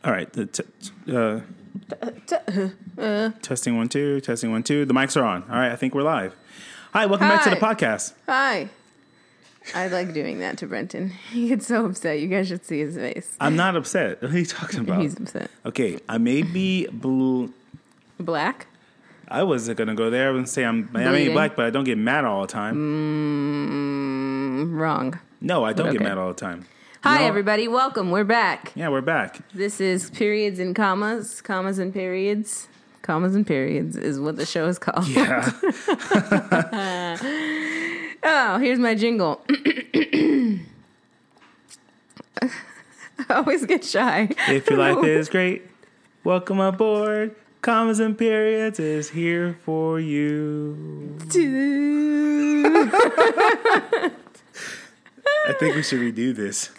All right. Testing 1 2. Testing 1 2. The mics are on. All right. I think we're live. Hi. Welcome back to the podcast. Hi. I like doing that to Brenton. He gets so upset. You guys should see his face. I'm not upset. What are you talking about? He's upset. Okay. I may be blue. Black? I wasn't going to go there. I wouldn't say I ain't black, but I don't get mad all the time. Wrong. No, I don't get mad all the time. Hi, everybody. Welcome. We're back. Yeah, we're back. This is Periods and Commas. Commas and Periods. Commas and Periods is what the show is called. Yeah. Oh, here's my jingle. I always get shy. If your life is great, welcome aboard. Commas and Periods is here for you. I think we should redo this.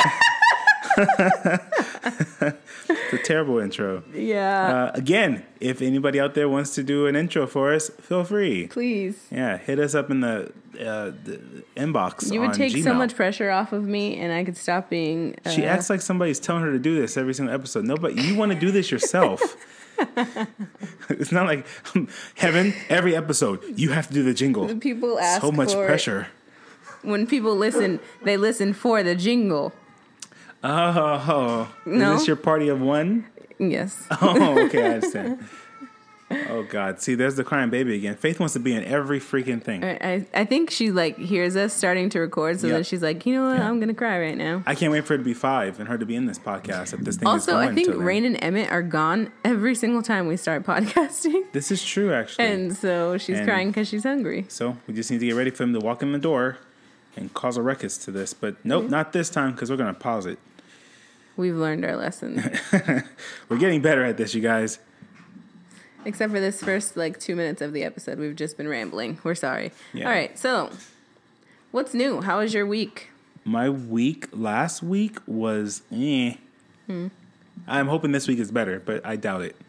It's a terrible intro. Yeah. Again, if anybody out there wants to do an intro for us, feel free. Please. Yeah, hit us up in the inbox. You would on take Gmail. so much pressure off of me, and I could stop being. She acts like somebody's telling her to do this every single episode. No, but you want to do this yourself. It's not like heaven. Every episode, you have to do the jingle. People ask so much for pressure. When people listen, they listen for the jingle. Oh, no? Is this your party of one? Yes. Oh, okay, I understand. Oh God, see, there's the crying baby again. Faith wants to be in every freaking thing. I think she hears us starting to record, so then she's like, you know what, I'm gonna cry right now. I can't wait for her to be 5 and her to be in this podcast if this thing also, is going. I think Rain and Emmett are gone every single time we start podcasting. This is true, actually. And so she's crying because she's hungry. So we just need to get ready for him to walk in the door and cause a ruckus to this. But nope, not this time because we're gonna pause it. We've learned our lesson. We're getting better at this, you guys. Except for this first 2 minutes of the episode, we've just been rambling. We're sorry. Yeah. All right, so what's new? How was your week? My week last week was I'm hoping this week is better, but I doubt it.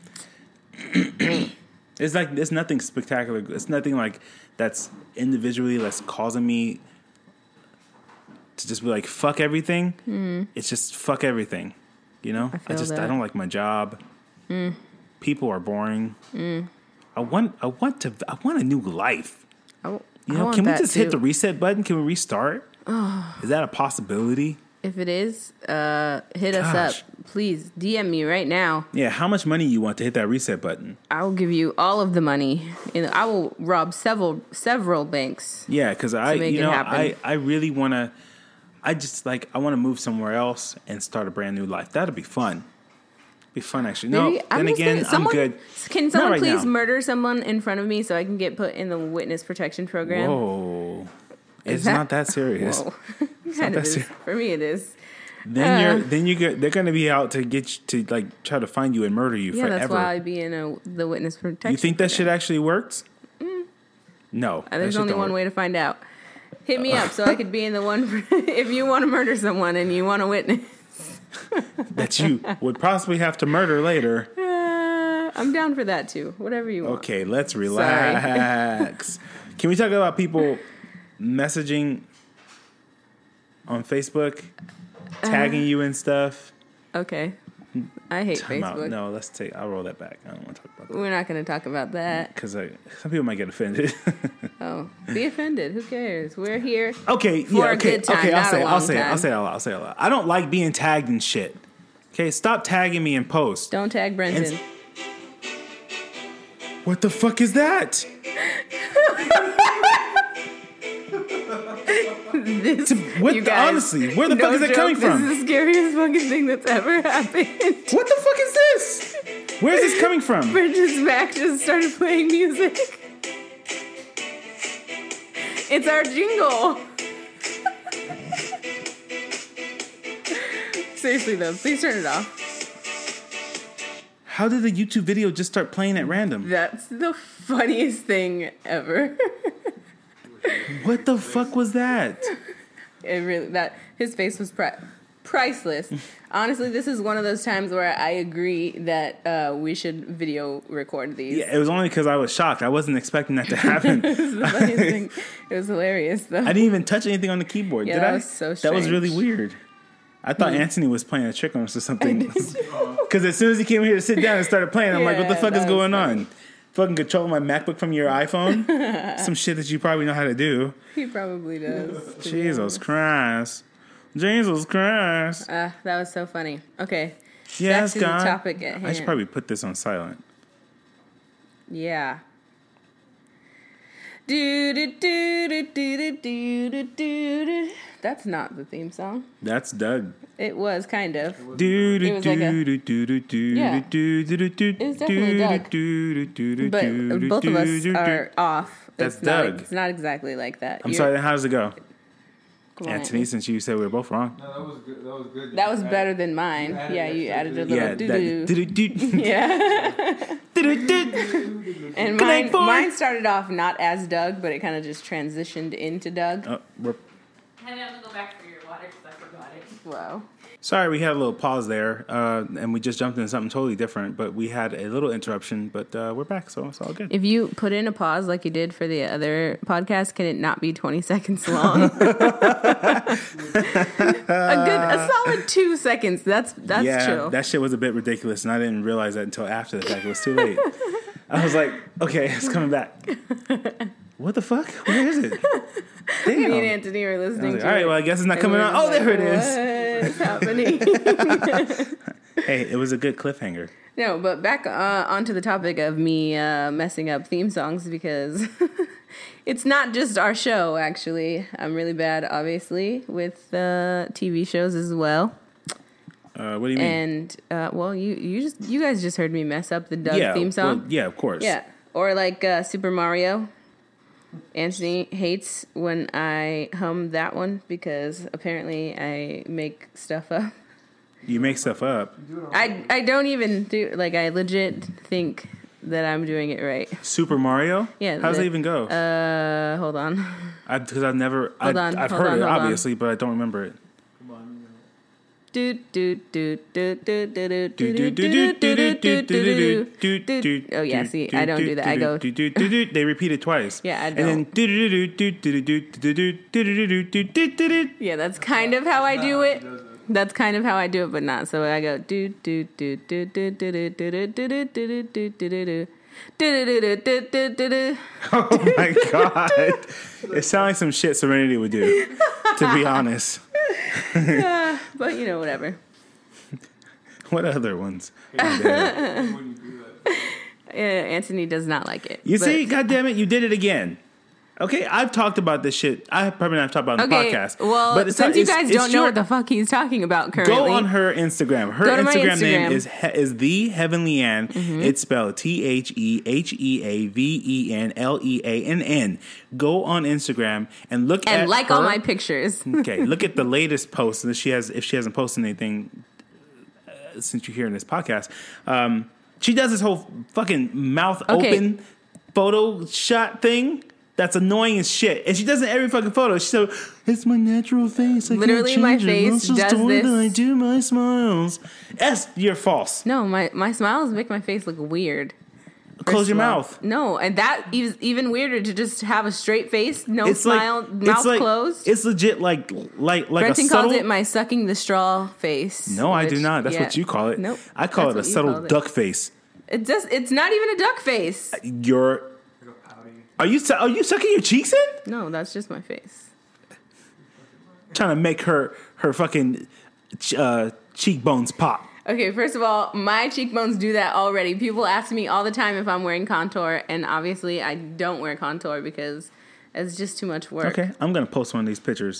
It's nothing spectacular. It's nothing that's individually that's causing me to just be like, fuck everything. It's just fuck everything. You know? I don't like my job. People are boring. I want a new life. Can we just hit the reset button? Can we restart? Is that a possibility? If it is, hit us up. Please DM me right now. Yeah, how much money you want to hit that reset button? I will give you all of the money. I will rob several banks. Yeah, because I really want to. I want to move somewhere else and start a brand new life. That'd be fun. Be fun, actually. No, I'm good. Can someone please murder someone in front of me so I can get put in the witness protection program? Whoa. It's not that serious. Whoa. Kind of is. For me, it is. They're going to be out to get you to try to find you and murder you forever. Yeah, that's why I'd be in the witness protection. You think that shit actually works? No. There's only one way to find out. Hit me up so I could be in the one if you want to murder someone and you want to witness. That you would possibly have to murder later. I'm down for that too. Whatever you want. Okay, let's relax. Can we talk about people messaging on Facebook, tagging you and stuff? Okay. I hate Facebook. No, I'll roll that back. I don't want to talk about that. We're not going to talk about that. Because some people might get offended. Oh, be offended. Who cares? We're here for a good time, I'll say it a lot. I don't like being tagged in shit. Okay, stop tagging me in posts. Don't tag Brenton. What the fuck is that? Honestly, where the fuck is it coming from? This is the scariest fucking thing that's ever happened. What the fuck is this? Where is this coming from? Brenton's Mac just started playing music. It's our jingle. Seriously though, please turn it off. How did the YouTube video just start playing at random? That's the funniest thing ever. What the fuck was that? His face was priceless. Honestly, this is one of those times where I agree that we should video record these. Yeah, it was only because I was shocked. I wasn't expecting that to happen. It was the funniest thing. It was hilarious, though. I didn't even touch anything on the keyboard, did I? That was so strange. That was really weird. I thought Anthony was playing a trick on us or something. Because as soon as he came here to sit down and started playing, I'm like, what the fuck is going on? Fucking controlling my MacBook from your iPhone? Some shit that you probably know how to do. He probably does. Jesus Christ. Jesus Christ. That was so funny. Okay. Yes, back to God. the topic at hand. I should probably put this on silent. Yeah. Do. That's not the theme song. That's Doug. It was kind of. It was definitely Doug. But both of us are off. That's it's Doug. It's not exactly like that. I'm sorry, then how does it go? Come on, Anthony, since you said we were both wrong. No, that was good. That was good. That was better than mine. You added a little doo-doo. Yeah. And mine started off not as Doug, but it kind of just transitioned into Doug. Oh, I have to go back for your water because I forgot it. Wow. sorry, we had a little pause there, and we just jumped into something totally different, but we had a little interruption, but we're back, so it's all good. If you put in a pause like you did for the other podcast, can it not be 20 seconds long? a solid 2 seconds. That's yeah, chill. That shit was a bit ridiculous, and I didn't realize that until after the fact. It was too late. I was like, okay, it's coming back. What the fuck? Where is it? Damn. Me and Anthony were listening to all right, it. well, I guess it's not coming on. Oh, there it is. What is happening? Hey, it was a good cliffhanger. No, but back onto the topic of me messing up theme songs, because it's not just our show, actually. I'm really bad, obviously, with TV shows as well. What do you mean? And, well, you guys just heard me mess up the Doug theme song. Well, yeah, of course. Yeah. Or like Super Mario. Anthony hates when I hum that one because apparently I make stuff up. You make stuff up. I don't even do, like, I legit think that I'm doing it right. Super Mario? Yeah. How does it even go? Hold on. Because I've never... I've heard it, obviously, but I don't remember it. Do do do do do do do do do do do. Oh yeah, see, I don't do that. I go. They repeat it twice. Yeah, I don't. And then. Yeah, that's kind of how I do it. That's kind of how I do it, but not. So I go do do do do do do do do do do do do do do. Oh my god! It sounds like some shit Serenity would do. To be honest. But you know, whatever. What other ones? Anthony does not like it. You see, goddammit, you did it again. Okay, I've talked about this shit. I've talked about it on the podcast. Well, but since you guys don't know what the fuck he's talking about currently, go on her Instagram. Her Instagram name is The Heavenly Ann. Mm-hmm. It's spelled TheHeavenLeann. Go on Instagram and look at like all my pictures. Okay, look at the latest post. And if she hasn't posted anything since you're hearing this podcast, she does this whole fucking mouth open photo shot thing. That's annoying as shit. And she does it every fucking photo. She said, it's my natural face. I literally, can't change my face it. does this. I do my smiles. You're false. No, my smiles make my face look weird. Close your mouth. No, and that is even weirder to just have a straight face, no smile, mouth closed. It's legit like Brenton a subtle... calls it my sucking the straw face. No, I do not. That's what you call it. Nope. I call it a subtle duck face. It's not even a duck face. Are you sucking your cheeks in? No, that's just my face. Trying to make her fucking cheekbones pop. Okay, first of all, my cheekbones do that already. People ask me all the time if I'm wearing contour, and obviously I don't wear contour because it's just too much work. Okay, I'm going to post one of these pictures.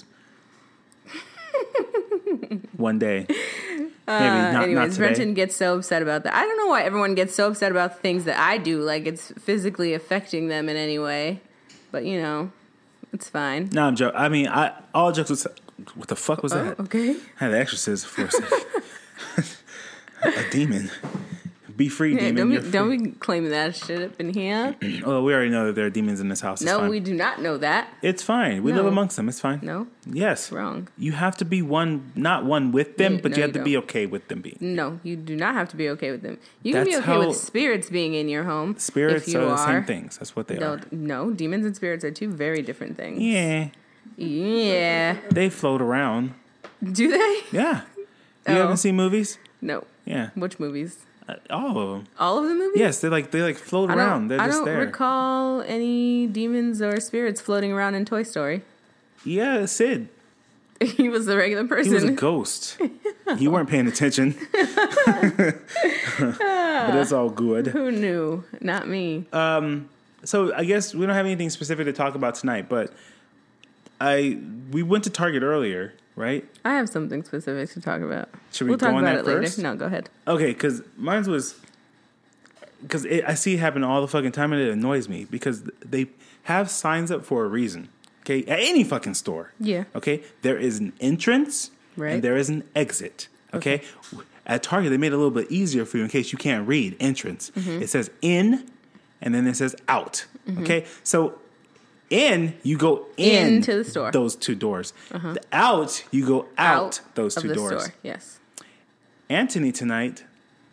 One day. Maybe not today. Brenton gets so upset about that. I don't know why everyone gets so upset about the things that I do, like it's physically affecting them in any way. But, you know, it's fine. No, I'm joking. I mean, all jokes aside, what the fuck was that? Okay. I had the Exorcist for a second. A demon. Be free, demon. Don't we claim that shit up in here? Oh, we already know that there are demons in this house. It's fine. We do not know that. It's fine. We live amongst them. It's fine. No. Yes. Wrong. You have to be not one with them, but you have to be okay with them being. No, you do not have to be okay with them. You can be okay with spirits being in your home. Spirits are the same things. That's what they are. No, demons and spirits are two very different things. Yeah. Yeah. They float around. Do they? Yeah. You haven't seen movies? No. Yeah. Which movies? All of them. All of the movies? Yes, they like float around. They're just there. I don't recall any demons or spirits floating around in Toy Story. Yeah, Sid. He was the regular person. He was a ghost. You weren't paying attention. But it's all good. Who knew? Not me. So I guess we don't have anything specific to talk about tonight, but we went to Target earlier, right? I have something specific to talk about. Should we we'll go talk on about that it first? later. No, go ahead. Okay, because mine was... Because I see it happen all the fucking time, and it annoys me, because they have signs up for a reason. Okay, at any fucking store. Yeah. Okay, there is an entrance, right, and there is an exit. Okay? At Target, they made it a little bit easier for you in case you can't read entrance. Mm-hmm. It says in, and then it says out. Mm-hmm. Okay, so in, you go into the store. Those two doors. The out, you go out those two doors. Store. Yes. Anthony tonight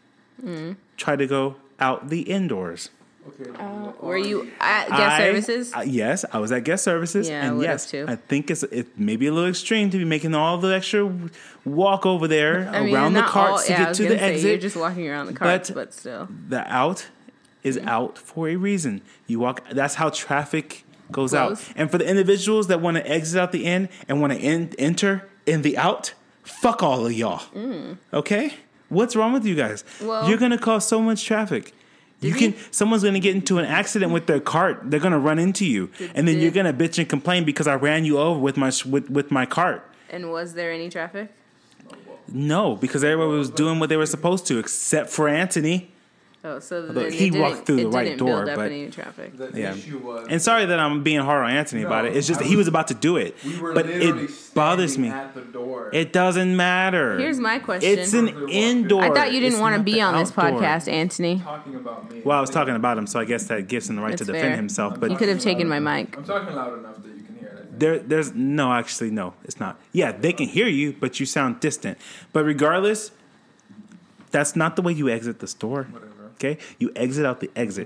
tried to go out the indoors. Okay. Were you at guest services? Yes, I was at guest services. Yeah, and I yes, too. I think it may be a little extreme to be making all the extra walk over there around the carts to get to the exit. You're just walking around the carts, but still. The out is out for a reason. You walk. That's how traffic goes out. And for the individuals that want to exit out the end and want to enter in the out, fuck all of y'all. Okay? What's wrong with you guys? Well, you're gonna cause so much traffic. Someone's gonna get into an accident with their cart. They're gonna run into you, and then you're gonna bitch and complain because I ran you over with my cart. And was there any traffic? No, because everybody was doing what they were supposed to, except for Anthony. Oh, so then he walked through the right door, build up but any traffic. Yeah. And sorry that I'm being hard on Anthony about it. It's just that he was about to do it, but it bothers me. At the door. It doesn't matter. Here's my question: it's an indoor. I thought you didn't want to be on this outdoor podcast, Anthony. Talking about me. Well, I was talking about him, so I guess that gives him the right to defend himself. But you could have taken my mic. I'm talking loud enough that you can hear it. There's no, actually, no, it's not. Yeah, they can hear you, but you sound distant. But regardless, that's not the way you exit the store. Whatever. Okay, you exit out the exit.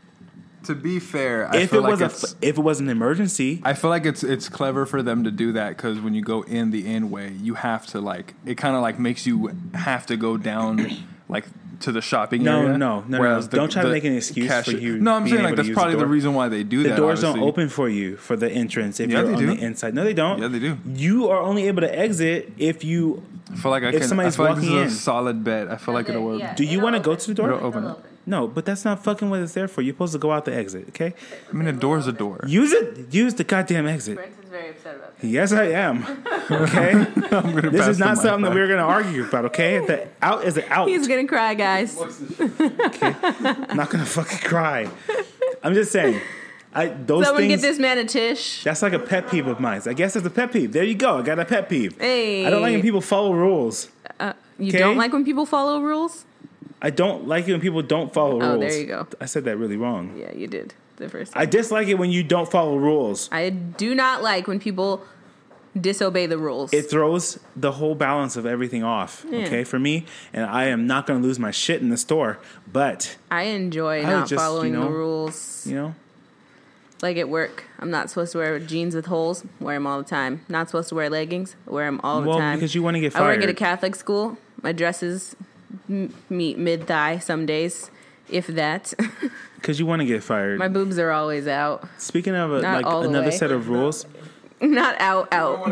To be fair, if it was an emergency, I feel like it's clever for them to do that because when you go in the in way, you have to it kind of makes you have to go down to the shopping area. No. Don't try to make an excuse for you. No, I'm saying that's probably the reason why they do that. The doors don't open for you for the entrance if you're on the inside. No, they don't. Yeah, they do. You are only able to exit if you. I feel like somebody's walking in. This is a solid bet. I feel like it'll work. Yeah, do you want to go to the door? It'll open it. No, but that's not fucking what it's there for. You're supposed to go out the exit, okay? I mean, a door's a door. Use it. Use the goddamn exit. Brent is very upset about that. Yes, I am. Okay? This is not something that we're going to argue about, okay? The out is the out. He's going to cry, guys. Okay? I'm not going to fucking cry. I'm just saying. Those Someone things, get this man a tish. That's like a pet peeve of mine. I guess it's a pet peeve. There you go. I got a pet peeve. Hey. I don't like when people follow rules. You don't like when people follow rules? I don't like it when people don't follow rules. Oh, there you go. I said that really wrong. Yeah, you did the first time. I dislike it when you don't follow rules. I do not like when people disobey the rules. It throws the whole balance of everything off, okay, for me. And I am not going to lose my shit in the store, but I enjoy not following the rules. You know? Like at work, I'm not supposed to wear jeans with holes. Wear them all the time. Not supposed to wear leggings. Wear them all the time. Well, because you want to get fired. I work at a Catholic school. My dresses meet mid-thigh some days, if that. Because you want to get fired. My boobs are always out. Speaking of another set of rules. Not out,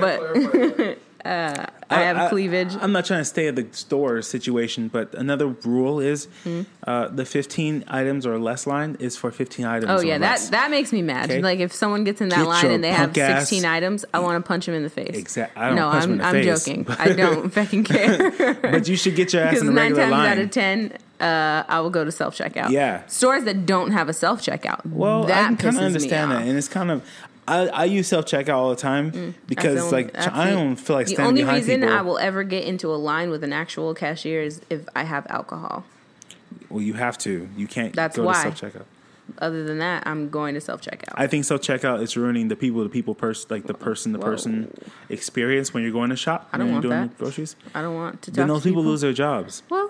but I have cleavage. I'm not trying to stay at the store situation, but another rule is the 15 items or less line is for 15 items Oh, or yeah, less. that makes me mad. Okay. Like, if someone gets in that line and they have 16 items, I want to punch them in the face. Exactly. I'm joking. I don't fucking care. But you should get your ass in the regular line. Because 9 times out of 10, I will go to self-checkout. Yeah. Stores that don't have a self-checkout. Well, that I can kind of understand that. And it's kind of... I use self-checkout all the time because I don't feel like standing behind people. The only reason I will ever get into a line with an actual cashier is if I have alcohol. Well, you have to. You can't go to self-checkout. Other than that, I'm going to self-checkout. I think self-checkout is ruining the people-to-people the person experience when you're going to shop. I don't want doing that. Groceries. I don't want to talk Then to those people lose their jobs. Well,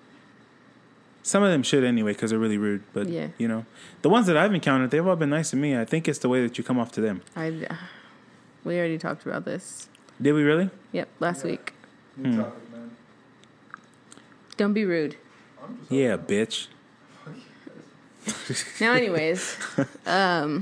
some of them should anyway because they're really rude. But, you know, the ones that I've encountered, they've all been nice to me. I think it's the way that you come off to them. We already talked about this. Did we really? Yep, last week. New topic, man. Don't be rude. Yeah, bitch. Now, anyways, I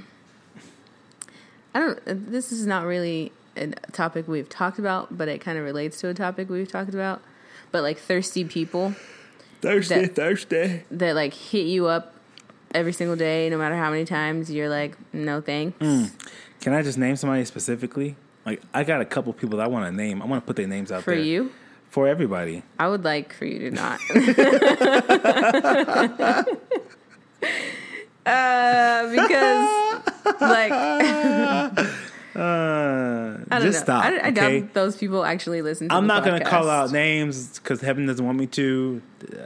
don't. This is not really a topic we've talked about, but it kind of relates to a topic we've talked about. But like thirsty people, Thirsty. that like hit you up every single day, no matter how many times you're like, no thanks. Can I just name somebody specifically? Like, I got a couple people that I want to name. I want to put their names out For there. you? For everybody. I would like for you to not. Because, like, I don't just know. stop. I okay? doubt those people actually listen to I'm the not going to call podcast. out names because heaven doesn't want me to.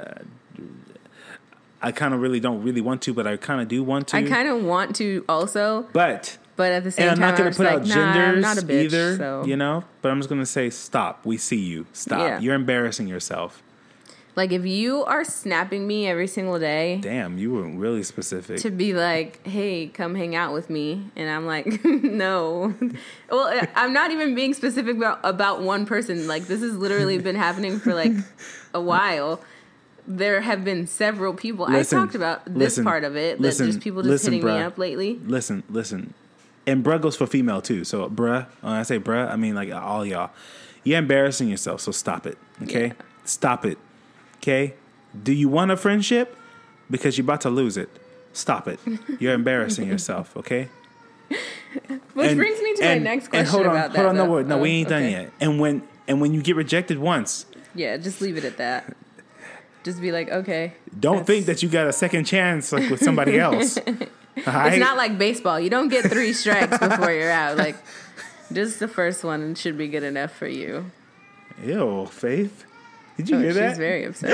I kind of really don't really want to, but I kind of do want to. I kind of want to also, but at the same and I'm time, not going to put out like, nah, I'm genders not a bitch, either, so. you know. But I'm just going to say, stop. We see you. Stop. Yeah. You're embarrassing yourself. Like, if you are snapping me every single day Damn, you were really specific. to be like, hey, come hang out with me, and I'm like, no. Well, I'm not even being specific about one person. Like, this has literally been happening for like a while. There have been several people. Listen, I talked about this part of it. That just people just hitting me up lately. Listen. And bruh goes for female too. So bruh, when I say bruh, I mean like all y'all. You're embarrassing yourself, so stop it. Okay? Yeah. Stop it. Okay? Do you want a friendship? Because you're about to lose it. Stop it. You're embarrassing yourself, okay? Which brings me to my next question hold on, about that. Hold on, though. no, we ain't done Okay. yet. And when you get rejected once, Yeah, just leave it at that. Just be like, okay. don't think that you got a second chance like with somebody else. It's not like baseball. You don't get 3 strikes before you're out. Like, just the first one should be good enough for you. Ew, Faith. Did you hear She's that? very upset.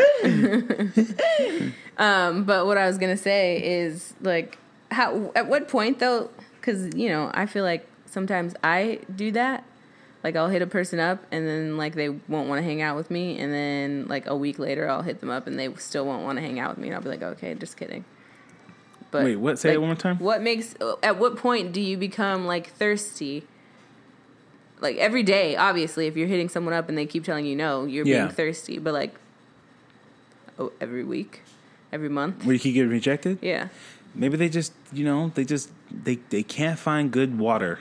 But what I was gonna say is like, at what point though? Because I feel like sometimes I do that. Like, I'll hit a person up and then like they won't want to hang out with me, and then like a week later I'll hit them up and they still won't want to hang out with me, and I'll be like, okay, just kidding. But wait, what? Say it one more time. At what point do you become like thirsty? Like every day, obviously, if you're hitting someone up and they keep telling you no, you're being thirsty. But like, every week, every month, Where you keep getting rejected? yeah. Maybe they just, they can't find good water.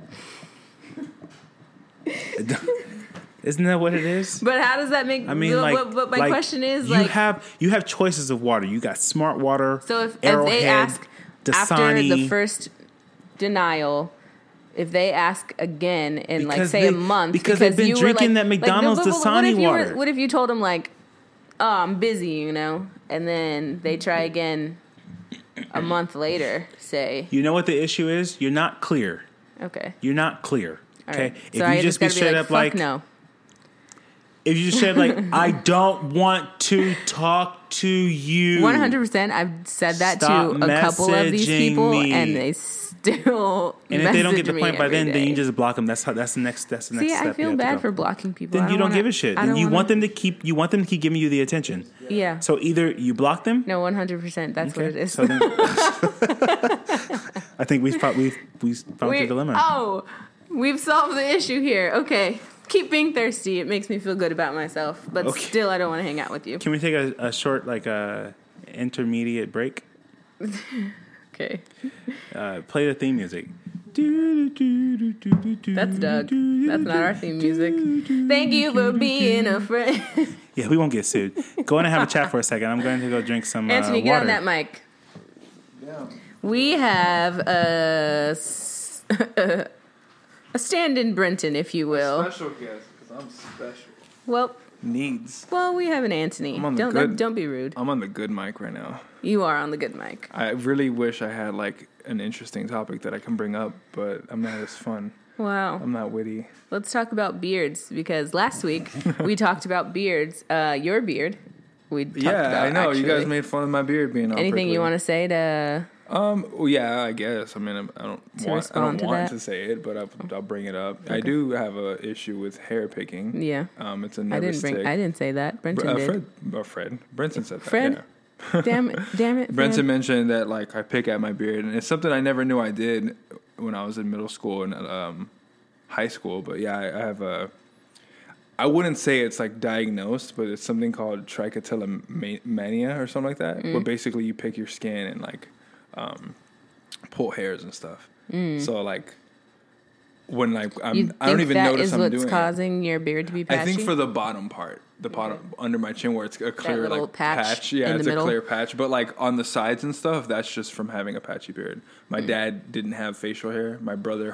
Isn't that what it is? But how does that make? I mean, but my question is, you like, have choices of water. You got Smart Water. so if Arrowhead, they ask after Dasani, the first denial, if they ask again in like Because say a they- month because they've been you were, drinking like, that McDonald's what Dasani if you water. What if you told them like, oh, I'm busy, and then they try again a month later, say, You know what the issue is? You're not clear. okay, You're not clear. all Okay. right. If So you I just be gotta straight like, up fuck like, no. if you just said like, I don't want to talk to you. 100%. I've said that Stop to a couple of these messaging people, me. and they still. And if they don't get message the point me by every then day. you just block them. That's the next step. See, I feel bad for blocking people. Then I you don't wanna- give a shit. I Then don't you wanna- want them to keep giving you the attention. Yeah. So either you block them. No, 100%. That's what it is. So then, I think we found the dilemma. Oh, we've solved the issue here. Okay. Keep being thirsty. It makes me feel good about myself, but Okay. still, I don't want to hang out with you. Can we take a short intermediate break? Okay. Play the theme music. That's Doug. That's not our theme music. Thank you for being a friend. Yeah, we won't get sued. Go in and have a chat for a second. I'm going to go drink some Anthony, get water. on that mic. Yeah. We have a stand-in Brenton, if you will. Special guest, because I'm special. Well, Needs. we have an Anthony. I'm on the Don't be rude. I'm on the good mic right now. You are on the good mic. I really wish I had like an interesting topic that I can bring up, but I'm not as fun. Wow. I'm not witty. Let's talk about beards, because last week we talked about beards. Your beard. We talked about, I know. You guys actually. made fun of my beard being all Anything prickly. you want to say to? Well, yeah, I guess. I mean, I don't respond to want that? to say it, but I'll bring it up. I do have a issue with hair picking. Yeah. It's a I nervous didn't tick. I didn't say that. Brenton did. Fred. Brenton said that. Fred? Yeah. Damn it. Brenton Fred. mentioned that like I pick at my beard, and it's something I never knew I did when I was in middle school and high school. But yeah, I have I wouldn't say it's like diagnosed, but it's something called trichotillomania or something like that, where basically you pick your skin and like pull hairs and stuff. So like when like I don't even notice I'm doing it. Is what's causing your beard to be patchy? I think for the bottom part, the bottom under my chin where it's a clear like patch. Yeah, it's a clear patch. But like on the sides and stuff, that's just from having a patchy beard. My dad didn't have facial hair. My brother,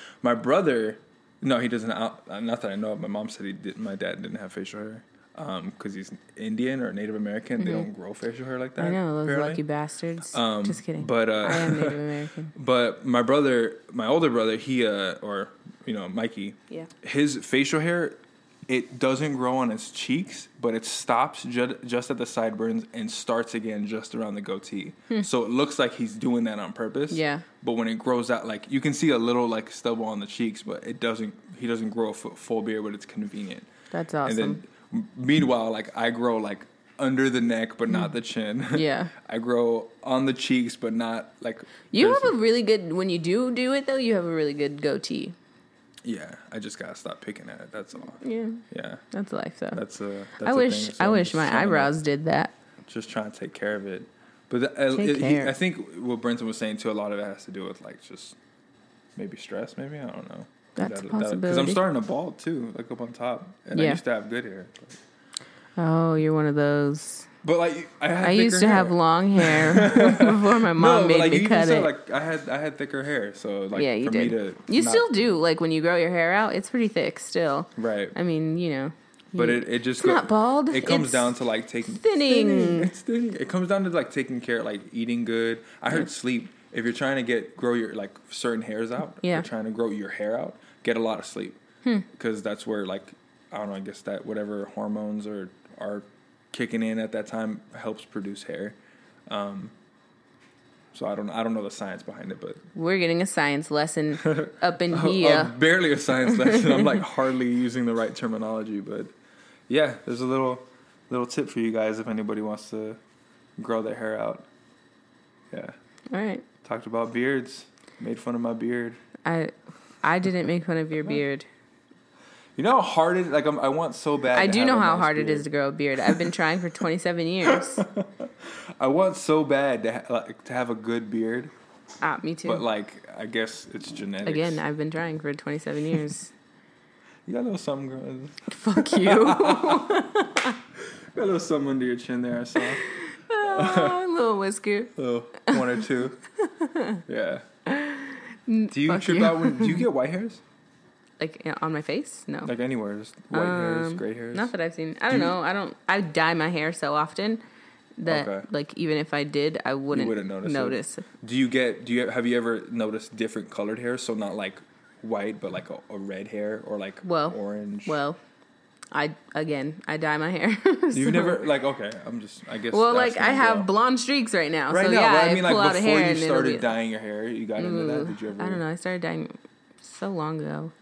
no, he doesn't. Not that I know of. My mom said he didn't. My dad didn't have facial hair because he's Indian or Native American. They don't grow facial hair like that. I know, those apparently. lucky bastards. Just kidding. But I am Native American. But my older brother, he Mikey. Yeah. His facial hair, it doesn't grow on his cheeks, but it stops just at the sideburns and starts again just around the goatee. So it looks like he's doing that on purpose. Yeah. But when it grows out, like you can see a little like stubble on the cheeks, but it doesn't. He doesn't grow a full beard, but it's convenient. That's awesome. And then, meanwhile, like I grow like under the neck, but not the chin. Yeah. I grow on the cheeks, but not like. You have a really good when you do it though. You have a really good goatee. Yeah, I just gotta stop picking at it. That's all. Yeah. Yeah. That's life though. That's I wish my eyebrows did that. Just trying to take care of it. But I think what Brenton was saying too, a lot of it has to do with like just maybe stress. Maybe I don't know. That's a possibility. Because I'm starting to bald too, like up on top, and I used to have good hair. But. Oh, you're one of those. But like I used to have long hair before my mom made me cut it. Like I had thicker hair, so like yeah, you for did. me to you still do like when you grow your hair out, it's pretty thick still. Right. I mean, you know. But it just it's not bald. It comes down to like taking thinning. It's thinning. It comes down to like taking care, like eating good. I heard sleep. If you're trying to grow your like certain hairs out, you're trying to grow your hair out, get a lot of sleep because that's where like I don't know. I guess that whatever hormones are kicking in at that time helps produce hair. So I don't know the science behind it, but we're getting a science lesson up in here. Barely a science lesson. I'm like hardly using the right terminology, but yeah, there's a little tip for you guys if anybody wants to grow their hair out. Yeah. All right. Talked about beards. Made fun of my beard. I didn't make fun of your beard. You know how hard it is? Like, I want so bad. I do know how hard it is to grow a beard. I've been trying for 27 years. I want so bad to have a good beard. Me too. But, like, I guess it's genetics. Again, I've been trying for 27 years. You got a little something growing. Fuck you. Got a little something under your chin there, I saw. A little whisker. Oh, one or two. Yeah. Do you trip out do you get white hairs? Like on my face? No. Like anywhere, just white hairs, gray hairs. Not that I've seen. I don't know. I dye my hair so often that like even if I did, I wouldn't notice. Have you ever noticed different colored hair? So not like white, but like a red hair or like orange. Well, I dye my hair. You've never I guess. Well, like I have blonde streaks right now. Right so now, yeah, but I mean, like before you started dyeing your hair, you got into that. Did you ever? I don't know. I started dyeing so long ago.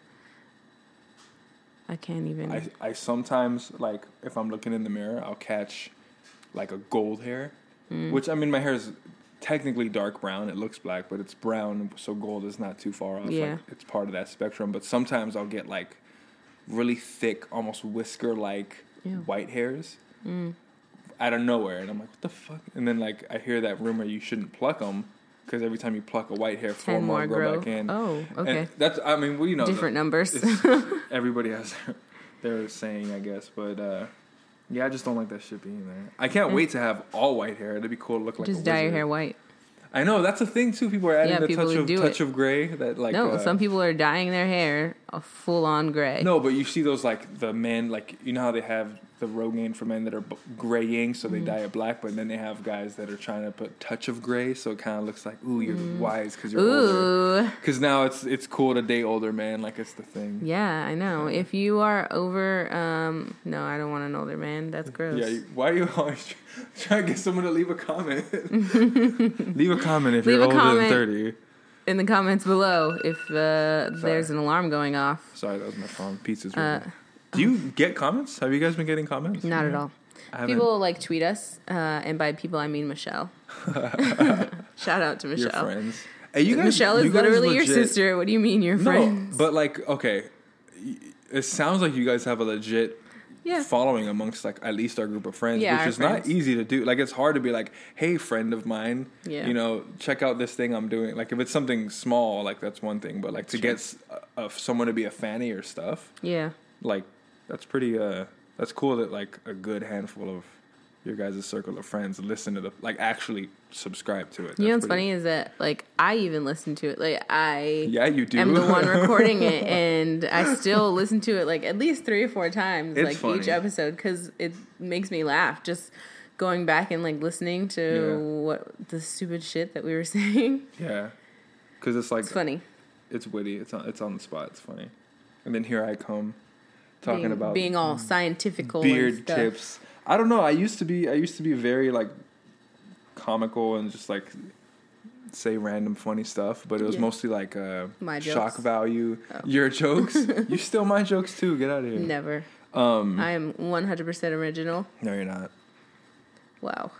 I can't even. I sometimes, like, if I'm looking in the mirror, I'll catch, like, a gold hair. Which, I mean, my hair is technically dark brown. It looks black, but it's brown, so gold is not too far off. Yeah. Like, it's part of that spectrum. But sometimes I'll get, like, really thick, almost whisker-like white hairs out of nowhere. And I'm like, what the fuck? And then, like, I hear that rumor you shouldn't pluck them. Because every time you pluck a white hair, 4 more grow back in. Oh, okay. And that's, I mean, well, you know. Different numbers. Everybody has their saying, I guess. But, yeah, I just don't like that shit being there. I can't wait to have all white hair. It'd be cool to look like a wizard. Just dye your hair white. I know, that's a thing, too. People are adding the touch of gray. That like no, some people are dyeing their hair a full-on gray. No, but you see those, like, the men, like, you know how they have the Rogaine for men that are graying, so they dye it black, but then they have guys that are trying to put touch of gray, so it kind of looks like, ooh, you're wise because you're older. Because now it's cool to date older man, like it's the thing. Yeah, I know. If you are over, no, I don't want an older man. That's gross. Yeah, why are you always trying to get someone to leave a comment? Leave a comment if you're older than 30. In the comments below, if there's an alarm going off. Sorry, that was my phone. Pizza's ready. Do you get comments? Have you guys been getting comments? Not at all. People like tweet us, and by people I mean Michelle. Shout out to Michelle. Your friends. Hey, you guys, Michelle is literally your sister. What do you mean your friends? No, but like, okay, it sounds like you guys have a legit following amongst like at least our group of friends, which is not easy to do. Like it's hard to be like, hey, friend of mine, you know, check out this thing I'm doing. Like if it's something small, like that's one thing, but like to get someone to be a fan of your stuff, like that's pretty. That's cool that like a good handful of your guys' circle of friends listen to actually subscribe to it. That's you know what's funny is that like I even listen to it. Like you do. am the one recording it, and I still listen to it like at least 3 or 4 times, it's like funny. Each episode, because it makes me laugh. Just going back and like listening to what the stupid shit that we were saying. Yeah, because it's like it's funny. It's witty. It's on the spot. It's funny. And then here I come talking about being all scientifical beard tips. I don't know. I used to be very like comical and just like say random funny stuff, but it was mostly like my shock jokes. Value. Your jokes. You steal my jokes too. Get out of here. Never. I am 100% original. No, you're not. Wow.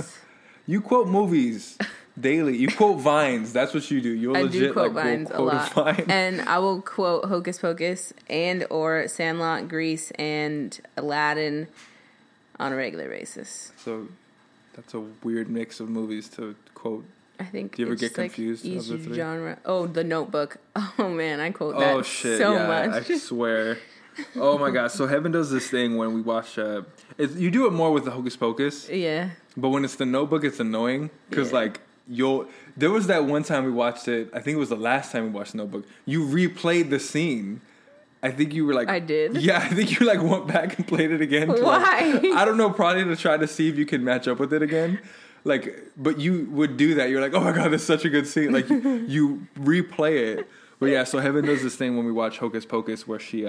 You quote movies daily. You quote Vines. That's what you do. You'll I legit do quote like Vines a lot. And I will quote Hocus Pocus and or Sandlot, Grease, and Aladdin on a regular basis. So that's a weird mix of movies to quote. I think. Do you ever get confused? Like each genre. Oh, The Notebook. Oh man, I quote that so much. I swear. Oh my god! So Heaven does this thing when we watch. You do it more with the Hocus Pocus. Yeah. But when it's The Notebook, it's annoying because like there was that one time we watched it. I think it was the last time we watched The Notebook. You replayed the scene. I think you were like... I did? Yeah, I think you like went back and played it again. Why? Like, I don't know, probably to try to see if you can match up with it again. Like, but you would do that. You're like, oh my god, that's such a good scene. Like, you replay it. But yeah, so Heaven does this thing when we watch Hocus Pocus where she...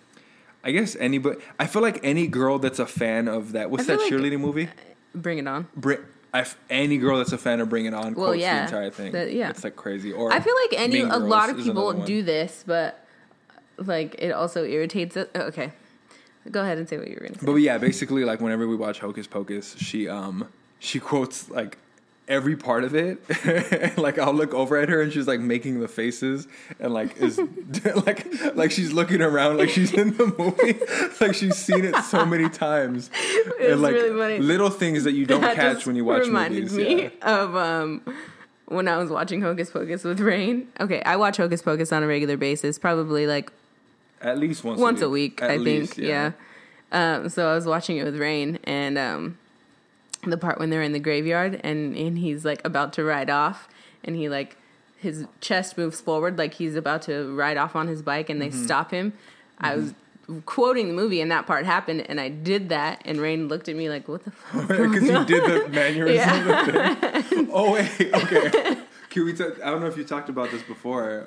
I guess I feel like any girl that's a fan of that... What's that cheerleading movie? Bring It On. Any girl that's a fan of Bring It On quotes the entire thing. It's like crazy. Or I feel like a lot of people do this, but... Like, it also irritates it. Okay. Go ahead and say what you were going to say. But yeah, basically, like, whenever we watch Hocus Pocus, she quotes, like, every part of it. And, like, I'll look over at her and she's, like, making the faces and, like, is, like she's looking around like she's in the movie. Like, she's seen it so many times. It's like, really funny. Little things that you don't catch when you watch movies. Reminded me of... when I was watching Hocus Pocus with Rain. Okay, I watch Hocus Pocus on a regular basis, probably like... At least once a week, I think. Yeah. So I was watching it with Rain, and the part when they're in the graveyard, and he's like about to ride off, and he like... His chest moves forward like he's about to ride off on his bike, and they stop him. I was quoting the movie, and that part happened, and I did that, and Rain looked at me like, what the fuck? Because you did the mannerism thing. Oh, wait, okay. Can we I don't know if you talked about this before.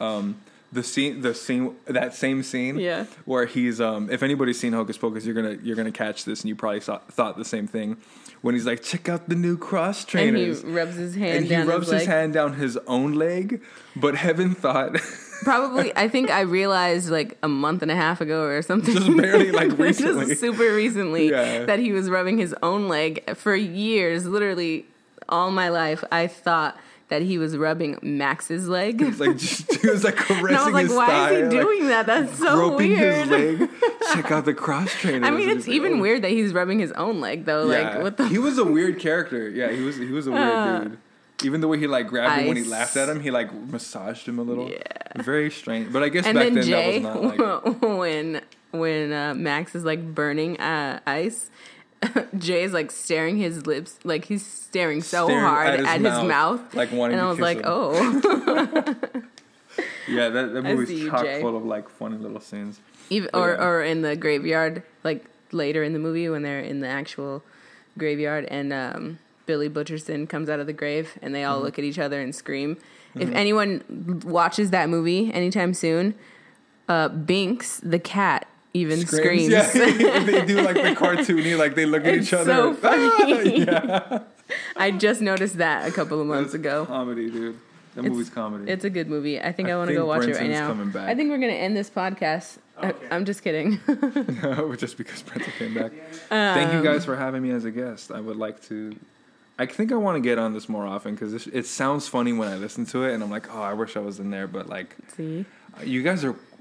That same scene where he's if anybody's seen Hocus Pocus, you're gonna catch this, and you probably thought the same thing when he's like, check out the new cross trainers, and he rubs his hand down his own leg, but Heaven thought probably I think I realized like a month and a half ago or something, just barely like recently, just super recently, that he was rubbing his own leg. For years, literally all my life, I thought that he was rubbing Max's leg. He was like caressing and I was like, his why thigh, is he doing that? That's so groping weird. His leg. Check out the cross trainer. I mean, it's even weird that he's rubbing his own leg though. Yeah. Like, what the? He was a weird character. Yeah, he was a weird dude. Even the way he like grabbed him when he laughed at him, he like massaged him a little. Yeah, very strange. But I guess and back then then Jay, that was not like when Max is like burning ice. Jay's like staring his lips, like he's staring hard at his mouth, like wanting. And I was like, him. oh. Yeah, that movie's chock full of like funny little scenes. Even or in the graveyard, like later in the movie when they're in the actual graveyard, and Billy Butcherson comes out of the grave, and they all look at each other and scream. If anyone watches that movie anytime soon, Binks the cat even screams. Yeah, they do like the cartoony, like they look at each other. So funny. Yeah. I just noticed that a couple of months ago. Comedy, dude. That movie's comedy. It's a good movie. I think I want to go watch it right now. I think we're going to end this podcast. Okay. I'm just kidding. Just because Brenton came back. Thank you guys for having me as a guest. I would like to... I think I want to get on this more often because it sounds funny when I listen to it, and I'm like, oh, I wish I was in there. But like, see, you guys are like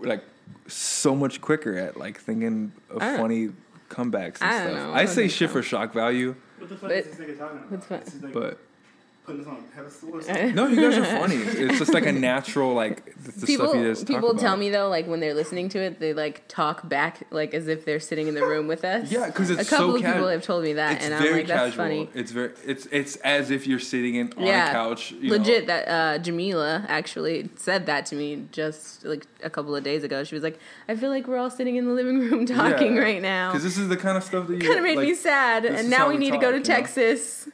so much quicker at like thinking of funny comebacks and stuff. I say shit for shock value. What the fuck is this nigga talking about? But putting this on a pedestal or something? No, you guys are funny. It's just like a natural, like, the stuff you just talk about. People tell me, though, like, when they're listening to it, they, like, talk back, like, as if they're sitting in the room with us. Yeah, because it's so A couple of people have told me that, and I'm like, that's funny. It's as if you're sitting on a couch. Legit, that Jamila actually said that to me just, like, a couple of days ago. She was like, I feel like we're all sitting in the living room talking right now. Because this is the kind of stuff that you... kind of made me sad, and now we need to go to Texas.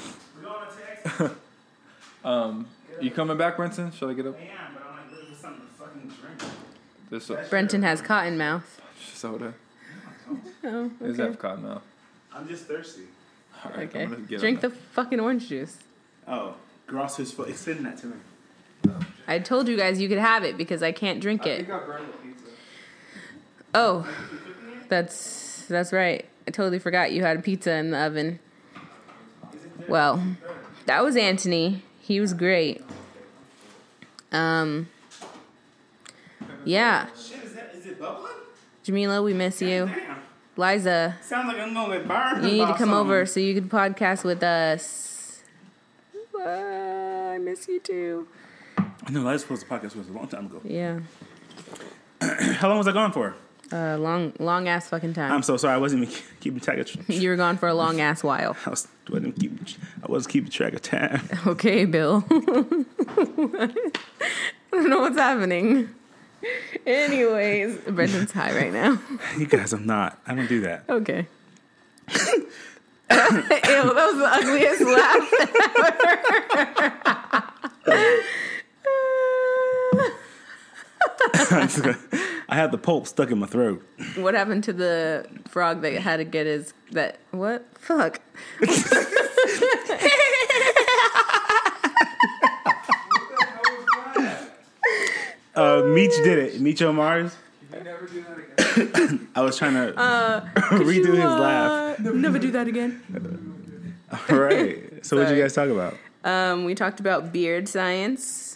You coming back, Brenton? Shall I get up? I am, but I'm like looking for something to fucking drink. Brenton has cotton mouth. Soda. Oh, okay. Does have cotton mouth? I'm just thirsty. All right, okay. Drink the fucking orange juice. Oh, Grosser's foot. Extend that to me. I told you guys you could have it because I can't drink it. I think I burned the pizza. Oh, that's right. I totally forgot you had a pizza in the oven. Well, that was Anthony. He was great. Yeah. Shit, is it bubbling? Jamila, we miss you. Damn. Liza, Sounds like I'm gonna get burned. you need to come over so you can podcast with us. I miss you too. I know Liza's supposed to podcast with us a long time ago. Yeah. How long was I gone for? Long ass fucking time. I'm so sorry. I wasn't even keeping track of. You were gone for a long ass while. I wasn't keeping track of time. Okay, Bill. I don't know what's happening. Anyways, Brendan's high right now. You guys, I'm not. I don't do that. Okay. Ew, that was the ugliest laugh ever. I had the pulp stuck in my throat. What happened to the frog that had to get his... What? Fuck. Meech did it. Meech Omar's. You never do that again. I was trying to redo his laugh. Never do that again. All right. So what did you guys talk about? We talked about beard science.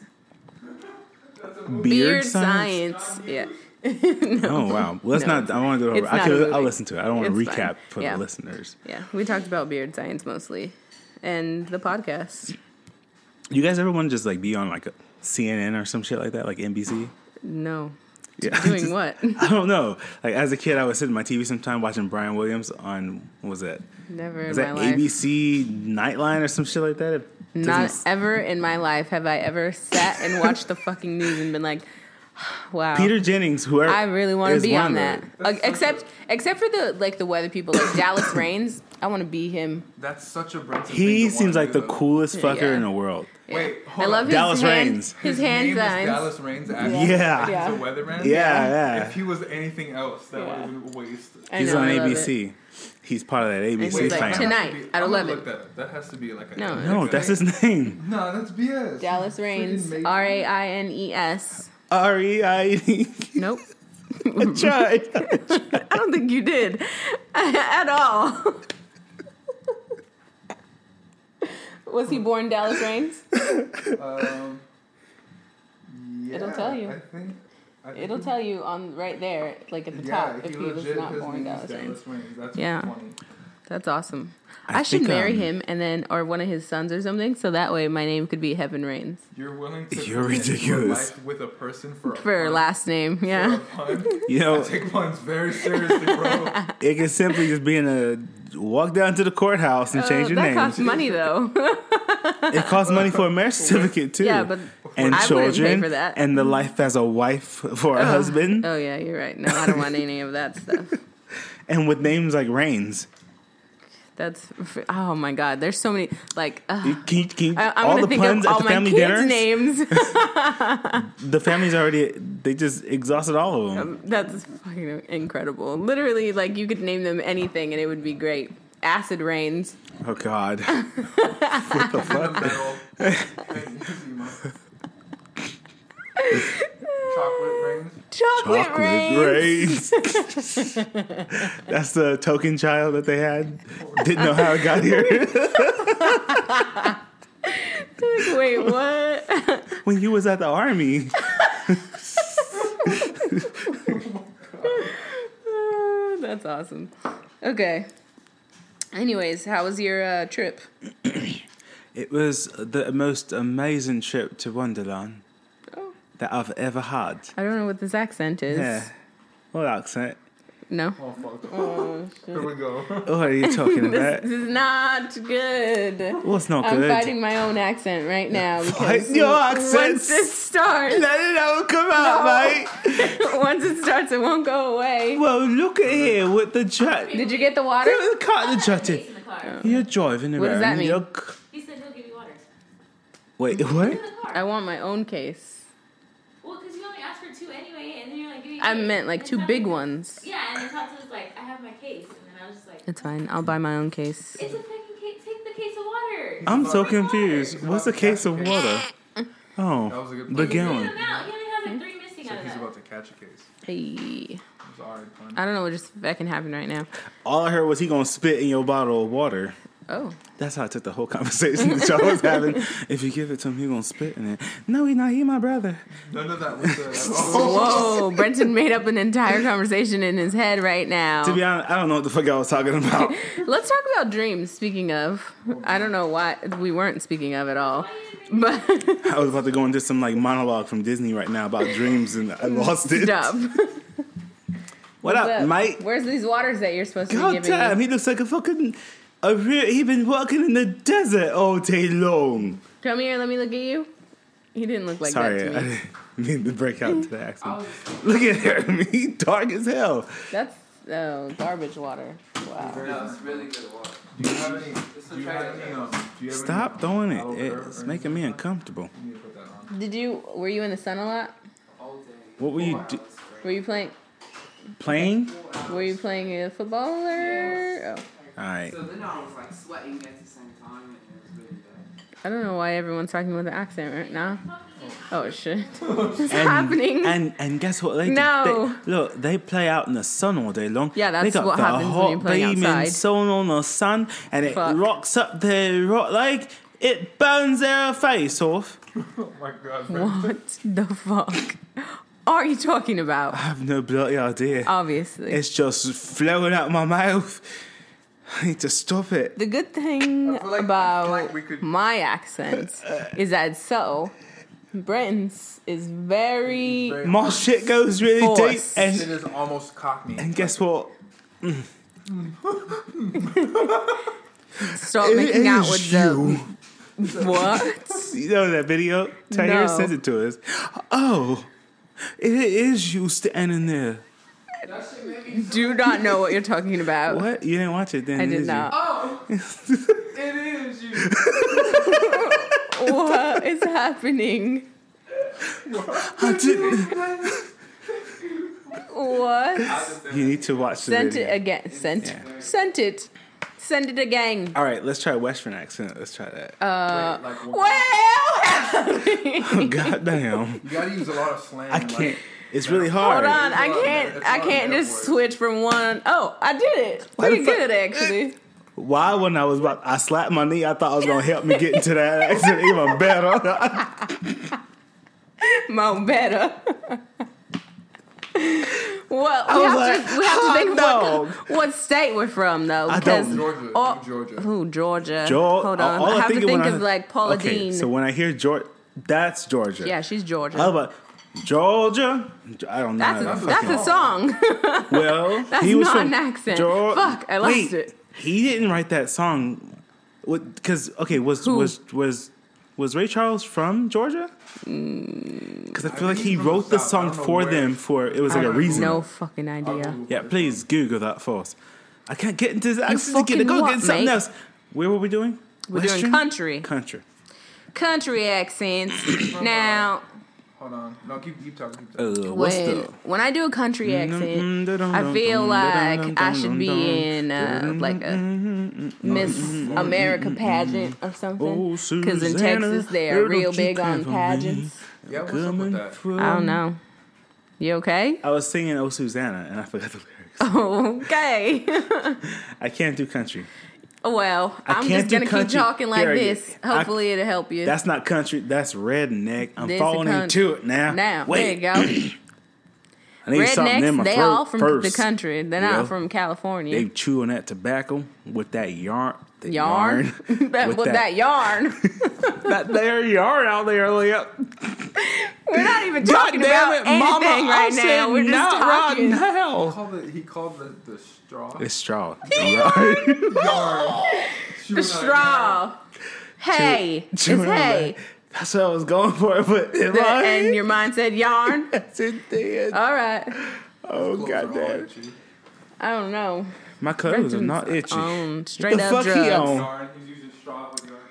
Beard science? Yeah. No. Oh wow. Well, let's not. I want to do it. I'll listen to it. I don't want to recap for the listeners. Yeah, we talked about beard science mostly, and the podcast. You guys ever want to just like be on like a CNN or some shit like that, like NBC? No. Yeah. Doing what? I don't know. Like as a kid, I would sit in my TV sometime watching Brian Williams on what was that? Never was in that my life. ABC Nightline or some shit like that? Not ever in my life have I ever sat and watched the fucking news and been like, wow. Peter Jennings, whoever I really want to be on that. Except for the weather people like Dallas Raines. I want to be him. That's such a Brenton He seems like the coolest fucker in the world. Yeah. Wait, I love Dallas Raines. His hand name signs. is Dallas Raines. Yeah. He's a weatherman. Yeah. If he was anything else, that would have been wasted. He's on ABC. He's part of that ABC like, family. tonight at 11. That has to be like a... No, that's his name. No, that's BS. Dallas Raines. Raines. REINE. Nope. I tried. I don't think you did at all. Was he born Dallas Raines? Yeah, It'll tell you. I think It'll tell you on right there, like at the top, if he was not born Dallas Raines. That's funny. That's awesome. I should marry him and then, or one of his sons or something, so that way my name could be Heaven Raines. You're willing to You're ridiculous. Life with a person for a last name, yeah. For a pun? You know, I take puns very seriously, bro. It can simply just be walk down to the courthouse and change your name. That costs money though. It costs money for a marriage certificate too. Yeah, but and I children wouldn't pay for that. and the life as a wife for a husband. Oh yeah, you're right. No, I don't want any of that stuff. And with names like Raines. That's oh my god. There's so many like. I'm all the puns at the family dinners. Names. The family's they just exhausted all of them. That's fucking incredible. Literally, like you could name them anything and it would be great. Acid Rains. Oh god. What the fuck? Chocolate Rains. That's the token child that they had. Didn't know how it got here. Wait, what? When you was at the army. That's awesome. Okay. Anyways, how was your trip? It was the most amazing trip to Wonderland that I've ever had. I don't know what this accent is. Yeah. What accent? No. Oh, fuck. Oh, here we go. What are you talking about? This is not good. What's not I'm good? fighting my own accent right now. Fight your accent. Once it starts... Let it all come out, mate. Once it starts, it won't go away. Well, look at here with the chat. Did you get the water? Cut the chatting. You're driving around. What does that mean? He said he'll give you water. Wait, what? I want my own case. Well, because you only asked for 2 anyway, and then you're like, give me I meant like 2 big ones. Yeah, and then Tata was like, I have my case. And then I was just like, It's fine. I'll buy my own case. it's a fucking case. Take the case of water. I'm so confused. What's a case of water? Oh, That was a good the point. gallon. He only has like 3 missing out of He's that. about to catch a case. Hey. It was alright, fun. I don't know what just fucking happened right now. All I heard was he gonna spit in your bottle of water. Oh. That's how I took the whole conversation that y'all was having. If you give it to him, he gonna spit in it. No, he not. He my brother. None of that was Whoa. Brenton made up an entire conversation in his head right now. To be honest, I don't know what the fuck I was talking about. Let's talk about dreams, speaking of. I don't know why we weren't speaking of at all. But I was about to go into some like monologue from Disney right now about dreams and I lost it. stop. What up, mate? Where's these waters that you're supposed to be God giving damn, me? he looks like a fucking... he been walking in the desert all day long. Come here, let me look at you. He didn't look like Sorry, that to I me. didn't mean to break out into the accent. Look at her, he dark as hell. That's garbage water. Wow. No, it's really good water. Do you have any? Stop throwing it. It's making me uncomfortable. You need to put that on. Were you in the sun a lot? All day. What were you Were you playing football or? Oh. Alright. So then I was like sweating at the same time, and it was really bad. I don't know why everyone's talking with an accent right now. Oh shit. What's happening? And guess what they do? No. Look, they play out in the sun all day long. Yeah, that's they got what the happens when you're hot playing beaming outside. sun on the sun, and it Fuck. rocks up their like it burns their face off. Oh my god. What the fuck are you talking about? I have no bloody idea. Obviously. It's just flowing out my mouth. I need to stop it. The good thing I feel like about we could- my accent is that Brenton's is very My shit goes really Force. deep, It and is almost Cockney. guess what? start It making out is with you. the what? You know that video? Tahir No. sent it to us. Oh, it is you standing there. Do not know what you're talking about. What? You didn't watch it then? I did not. Oh, it is you. What is happening? I didn't. What? You need to watch the Sent video. it again. Yeah. Sent it. Send it again. All right, let's try Western accent. Let's try that. Well, God damn. You gotta use a lot of slang. I can't. It's really hard. hold on. I can't just switch from one. Oh, I did it. Pretty the fuck- good actually. Why when I slapped my knee, I thought I was gonna help me get into that accent even better. Mo better. Well, I was we have to think dog. what state we're from though. I Because don't. Georgia. Oh, Georgia. Who Georgia? Hold on. I have to think of like Paula okay, Dean. so when I hear Georgia, that's Georgia. Yeah, she's Georgia. How about Georgia? I don't know. That's a song. Well, That's he was not from an accent. Geor- Fuck, I lost Wait, it. He didn't write that song. Because was Ray Charles from Georgia? Because I feel like think he he's from the wrote the South. I song don't know for where. them for it was like I a don't reason. No fucking idea. Yeah, please Google that for us. I can't get into this. I just fucking get to go what, get something mate? else. Where were we doing? We're Western? doing country. Country accents. Now, Hold on. No, keep talking. What's the? when I do a country accent, I feel like I should be in like a Miss America pageant or something. Because in Texas, they are real big on pageants. Yeah, what's up with that? I don't know. You okay? I was singing "Oh Susanna" and I forgot the lyrics. Okay. I can't do country. Well, I I'm can't just do going to keep country. talking like Here, this. Hopefully it'll help you. That's not country. That's redneck. I'm This falling a into it now. Now, Wait. there you go. Rednecks, they all from the country. They're not from California. They chew on that tobacco with that yarn. Yarn? With that yarn. That there yarn out there, Leah. We're not even talking about anything Mama, right now. We're just talking. Right he called the straw. It's straw. Yarn. The straw. Hey. It's hay. That's what I was going for, but and your mind said yarn? Yes, it did. All right. Oh, goddamn. I don't know. My clothes are not itchy. Straight up fuck drugs. He on? He's using straw with yarn.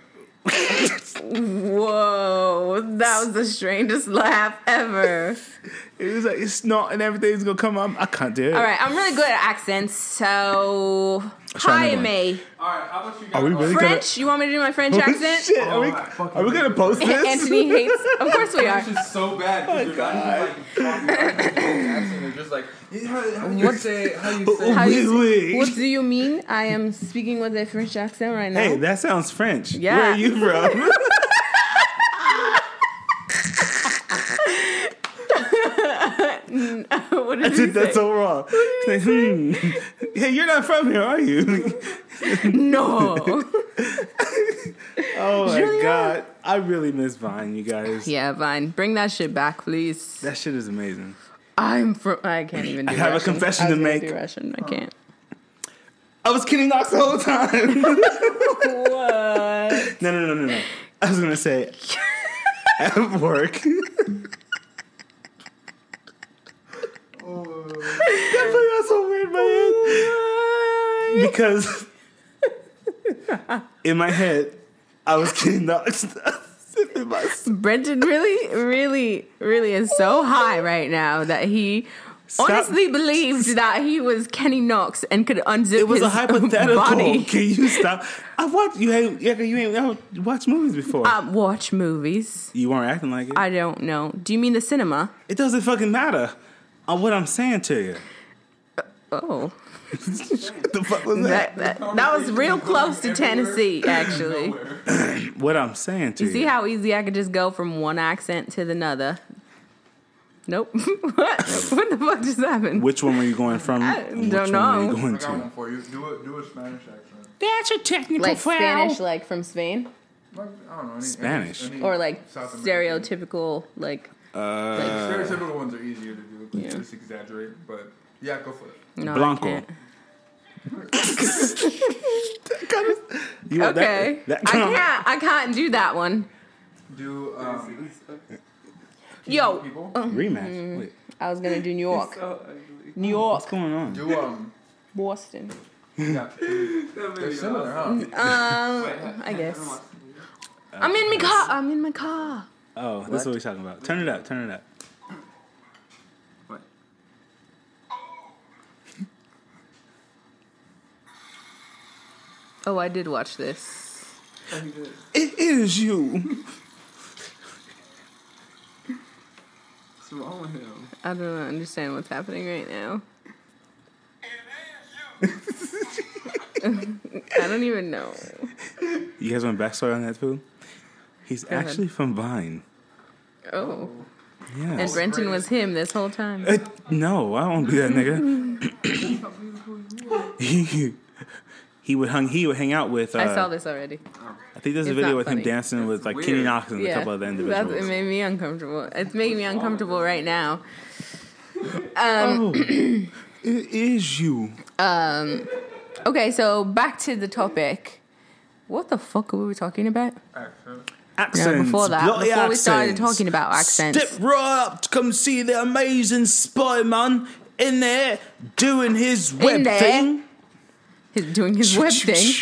Whoa, that was the strangest laugh ever. It was like it's not, and everything's gonna come up. I can't do it. All right, I'm really good at accents, so hire me. All right, how about you guys? Are we really French? You want me to do my French accent? Shit, are we gonna post this? Anthony hates. Of course we are. This is so bad. Oh my God. They're just like, how do you say? What do you mean? I am speaking with a French accent right now. Hey, that sounds French. Yeah. Where are you from? What did you say? That's so wrong. Hey, you're not from here, are you? No. Oh my God. I really miss Vine, you guys. Yeah, Vine. Bring that shit back, please. That shit is amazing. I can't even do I have Russian. a confession to make. Do Russian. I can't. I was Kenny Knox the whole time. What? No. I was gonna say at work. Definitely that's so weird, man. Because in my head, I was Kenny Knox. Brenton really is so high right now that he honestly believed that he was Kenny Knox and could unzip his It was a hypothetical. body. Can you stop? I watched you ain't watched movies before. Watch movies. You weren't acting like it. I don't know. Do you mean the cinema? It doesn't fucking matter on what I'm saying to you. Oh. What the fuck was that? That was real close to Tennessee, actually. What I'm saying to you. You see how easy I could just go from one accent to another? Nope. What the fuck just happened? Which one were you going from? I don't know. One were you going I got one to? for you. Do a Spanish accent. That's a technical Like foul. Spanish, like from Spain? Like, I don't know. Spanish. Or like South American. stereotypical, like Stereotypical ones are easier to do. Yeah. Just exaggerate, but yeah, go for it. no, Blanco. I can't. You want Okay. I can't do that one. Do Yo, people? rematch. Wait, I was gonna do New York. New York. what's going on? Do Boston. yeah. They're similar, huh? I guess. I'm in my car. Oh, this is what we're talking about. Turn it up. What? Oh, I did watch this. It is you. What's wrong with him? I don't understand what's happening right now. I don't even know. You guys want backstory on that too? He's actually from Vine. Oh. Yeah. And Brenton was him this whole time. No, I won't be that nigga. He would hang out with. I saw this already. I think there's a It's video not with funny. him dancing with like weird. Kenny Knox and a Yeah. couple other individuals. It made me uncomfortable. It's making me uncomfortable right now. Oh, it is you. Okay, so back to the topic. What the fuck were we talking about? Accents. before that, bloody before we started accents. talking about accents. Step right up to come see the amazing Spider-Man in there doing his web there? thing. He's doing his web thing.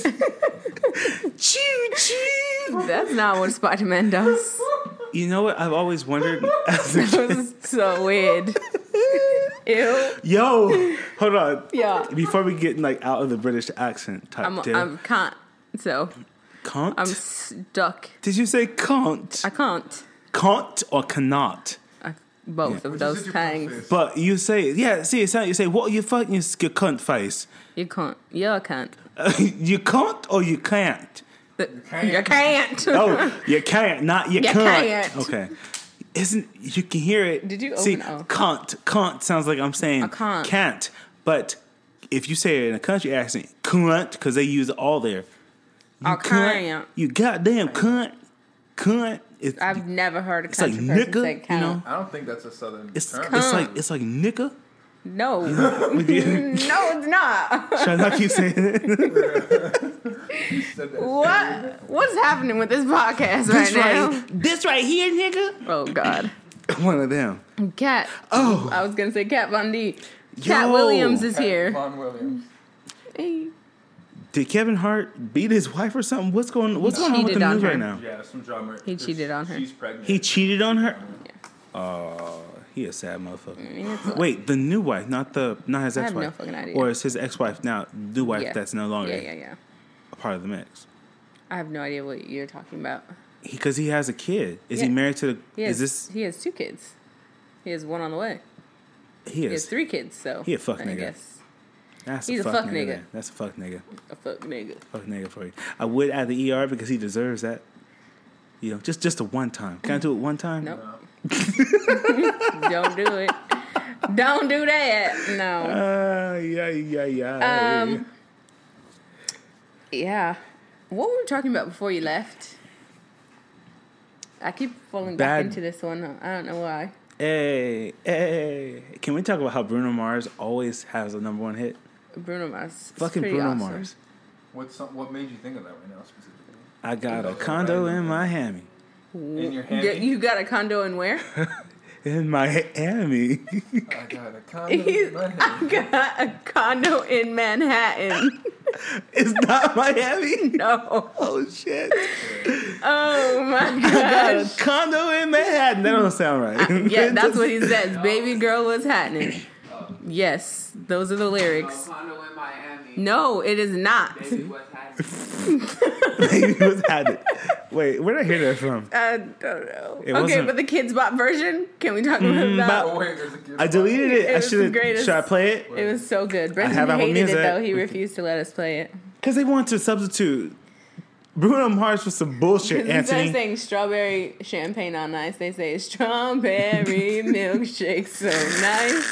Choo choo. That's not what Spider-Man does. You know what? I've always wondered. That was so weird. Ew. Yo, hold on. Yeah. Before we get like out of the British accent type deal. I can't. So Can't? I'm stuck. Did you say can't? I can't. Can't or cannot? Both of those things. But you say, yeah, see, it's not, you say, what are you fucking your cunt face? You can't. Yeah, I can't. You can't or you can't? You can't. Oh, you can't, not you, You can't. can't. Okay. Isn't you can hear it? Did you see? open? Can't sounds like I'm saying can't. But if you say it in a country accent, cunt, because they use it all there. You cunt. You goddamn cunt. Cunt. I've never heard a country like person nigga, say cunt. You know? I don't think that's a southern term. It's like nigga. No. No, it's not. Should I not keep saying it? What's happening with this podcast now? This right here, nigga. Oh, God. One of them. Cat. Oh. I was going to say Cat Von D. Cat Williams is here. Von Williams. Hey. Did Kevin Hart beat his wife or something? What's going on with the news right now? Yeah, some drama. He cheated on her. She's pregnant. He cheated on her? Yeah. Oh, he a sad motherfucker. I mean, Wait, the new wife, not his ex-wife. I have no fucking idea. Or is his ex-wife now new wife that's no longer a part of the mix? I have no idea what you're talking about. Because he has a kid. Is he married to He has 2 kids. He has one on the way. He has 3 kids, so he a fuck I nigga. guess. He's a fuck nigga. That's a fuck nigga. A fuck nigga. Fuck nigga for you. I would add the ER because he deserves that. You know, just a one time. Can I do it one time? Nope. Don't do it. Don't do that. No. Yeah. What were we talking about before you left? I keep falling back into this one. I don't know why. Hey. Can we talk about how Bruno Mars always has a #1 hit? Bruno Mars. Fucking Bruno Mars. What made you think of that right now specifically? I got a condo in Miami. In your Hammy? You got a condo in where? In Miami. I got a condo in Miami. I got a condo in Manhattan. It's not Miami? No. Oh, shit. Oh, my I got a gosh. condo in Manhattan. That don't sound right. Yeah, that's what he says. Baby girl, what's happening? Yes, those are the lyrics. Condo in Miami. No, it is not. Baby, what's happening? Baby was had it. Wait, where did I hear that from? I don't know. It Okay, wasn't- but the Kids Bop version, can we talk about that? Oh, wait, there's a kid. I deleted it. It was the greatest. Should I play it? It was so good. have Brendan Apple hated it, Music. though. He refused to let us play it. Because they want to substitute Bruno Mars for some bullshit, Instead Anthony. of saying strawberry champagne on ice, they say strawberry milkshake so nice.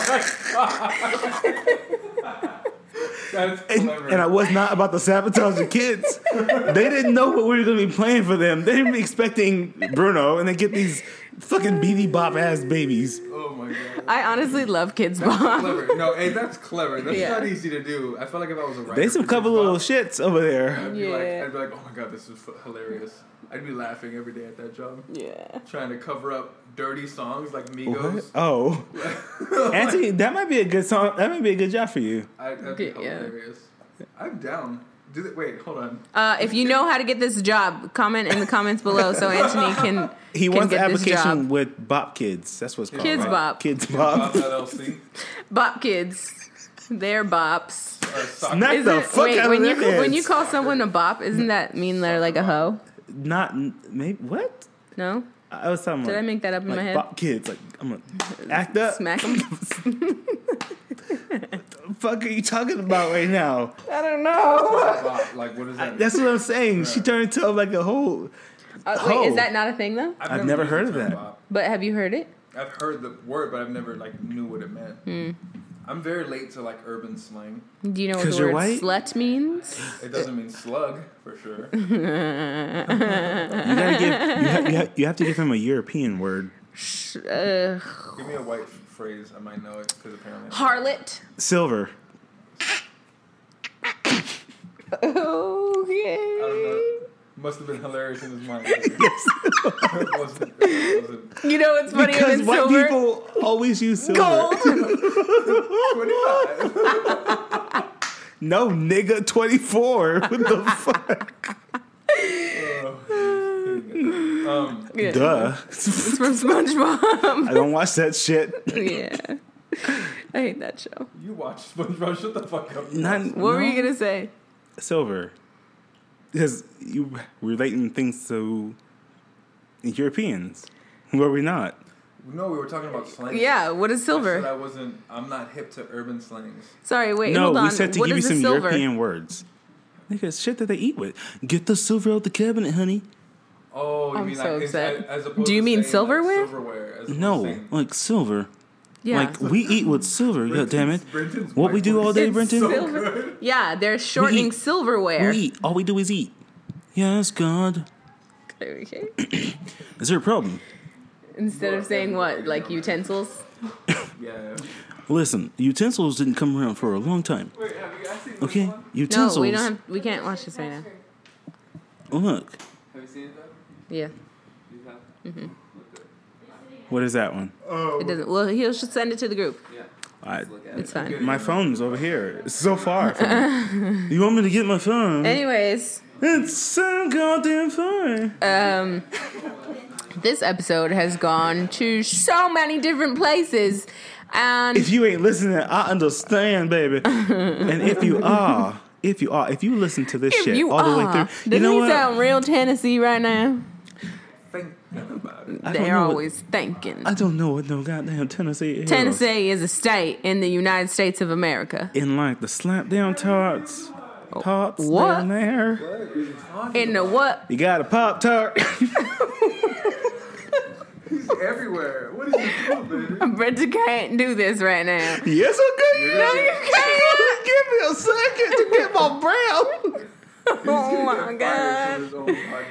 That's clever. And I was not about to sabotage the kids. They didn't know what we were going to be playing for them. They didn't be expecting Bruno, and they get these fucking beady bop ass babies. Oh my god. I honestly love Kids Bop. Clever. No, hey, that's clever. That's Yeah. not easy to do. I feel like if I was a writer, They some for couple Kids little Bop, shits over there. I'd be Yeah. like, oh my god, this is hilarious. I'd be laughing every day at that job. Yeah. Trying to cover up dirty songs like Migos. What? Oh, Anthony, that might be a good song. That might be a good job for you. That'd be Yeah. hilarious. I'm down. Wait, hold on. If you know how to get this job, comment in the comments below so Anthony can. He can wants the get this application job. with Bop Kids. That's what's called. Kids right? Bop. Kids Bob Bop. LLC. Bop Kids. They're bops. Knock Is the it, fuck wait, out when of you their when you heads. call someone a bop, isn't that mean they're like a hoe? Not maybe what? No? I was talking. Did like, I make that up in like my head? Bop Kids. Like I'm gonna act up. Smack them? What the fuck are you talking about right now? I don't know. Like, what is that? That's what I'm saying. She turned into like a whole. Wait, is that not a thing though? I've never used heard the of term that. bop. But have you heard it? I've heard the word, but I've never knew what it meant. Hmm. I'm very late to urban slang. Do you know what 'Cause the you're word white? slut means? It doesn't mean slug for sure. You gotta give. You have to give him a European word. Give me a white phrase. I might know it because apparently. Harlot. Silver. I don't know. Okay. Must have been hilarious in his mind. Yes. It wasn't. You know what's funnier Because than white silver? people always use silver. Gold. 25. No, nigga, 24. What the fuck? Yeah. Duh. It's from SpongeBob. I don't watch that shit. Yeah. I hate that show. You watch SpongeBob? Shut the fuck up. Not, What were you gonna say? Silver. Because you relating things to Europeans. Were we not? No, we were talking about slang. Yeah, what is I silver? said I'm not hip to urban slangs. Sorry, wait, No, hold on. we said to What give you is the some silver? European words. Nigga, shit that they eat with. Get the silver out the cabinet, honey. Oh, you I'm mean so like upset. as opposed Do you to mean saying, silverware? Like, silverware No, like silver. Yeah. Like we eat with silver. God damn it! Brenton's What we do all day, It's Brenton? silver. Yeah, they're shortening eat. silverware. We eat. All we do is eat. Yes, God. Okay. Is there a problem? Instead of saying what, like utensils? Yeah. Listen, utensils didn't come around for a long time. Wait, have you guys seen this Okay, one? utensils. No, we don't have. We can't watch this right now. Oh, look, Have you seen it though? Yeah, You have? what is that one? it doesn't. Well, he'll just send it to the group. Yeah. It's fine. My phone's over here. It's so far from me. You want me to get my phone? Anyways, It's so goddamn far. this episode has gone to so many different places, and If you ain't listening, I understand, baby. And if you listen to this shit all the way through, does you know he what? sound real Tennessee right now? Thinking about it. I don't They're know what- always thinking. I don't know what no goddamn Tennessee is. Tennessee is a state in the United States of America. In like the slap down tarts. Pops What? down there. In the what? You got a Pop Tart. He's everywhere. What is he doing, baby? Brenton can't do this right now. Yes, okay. No, you can't. Give me a second to get my brow. Oh my Fired god. from his own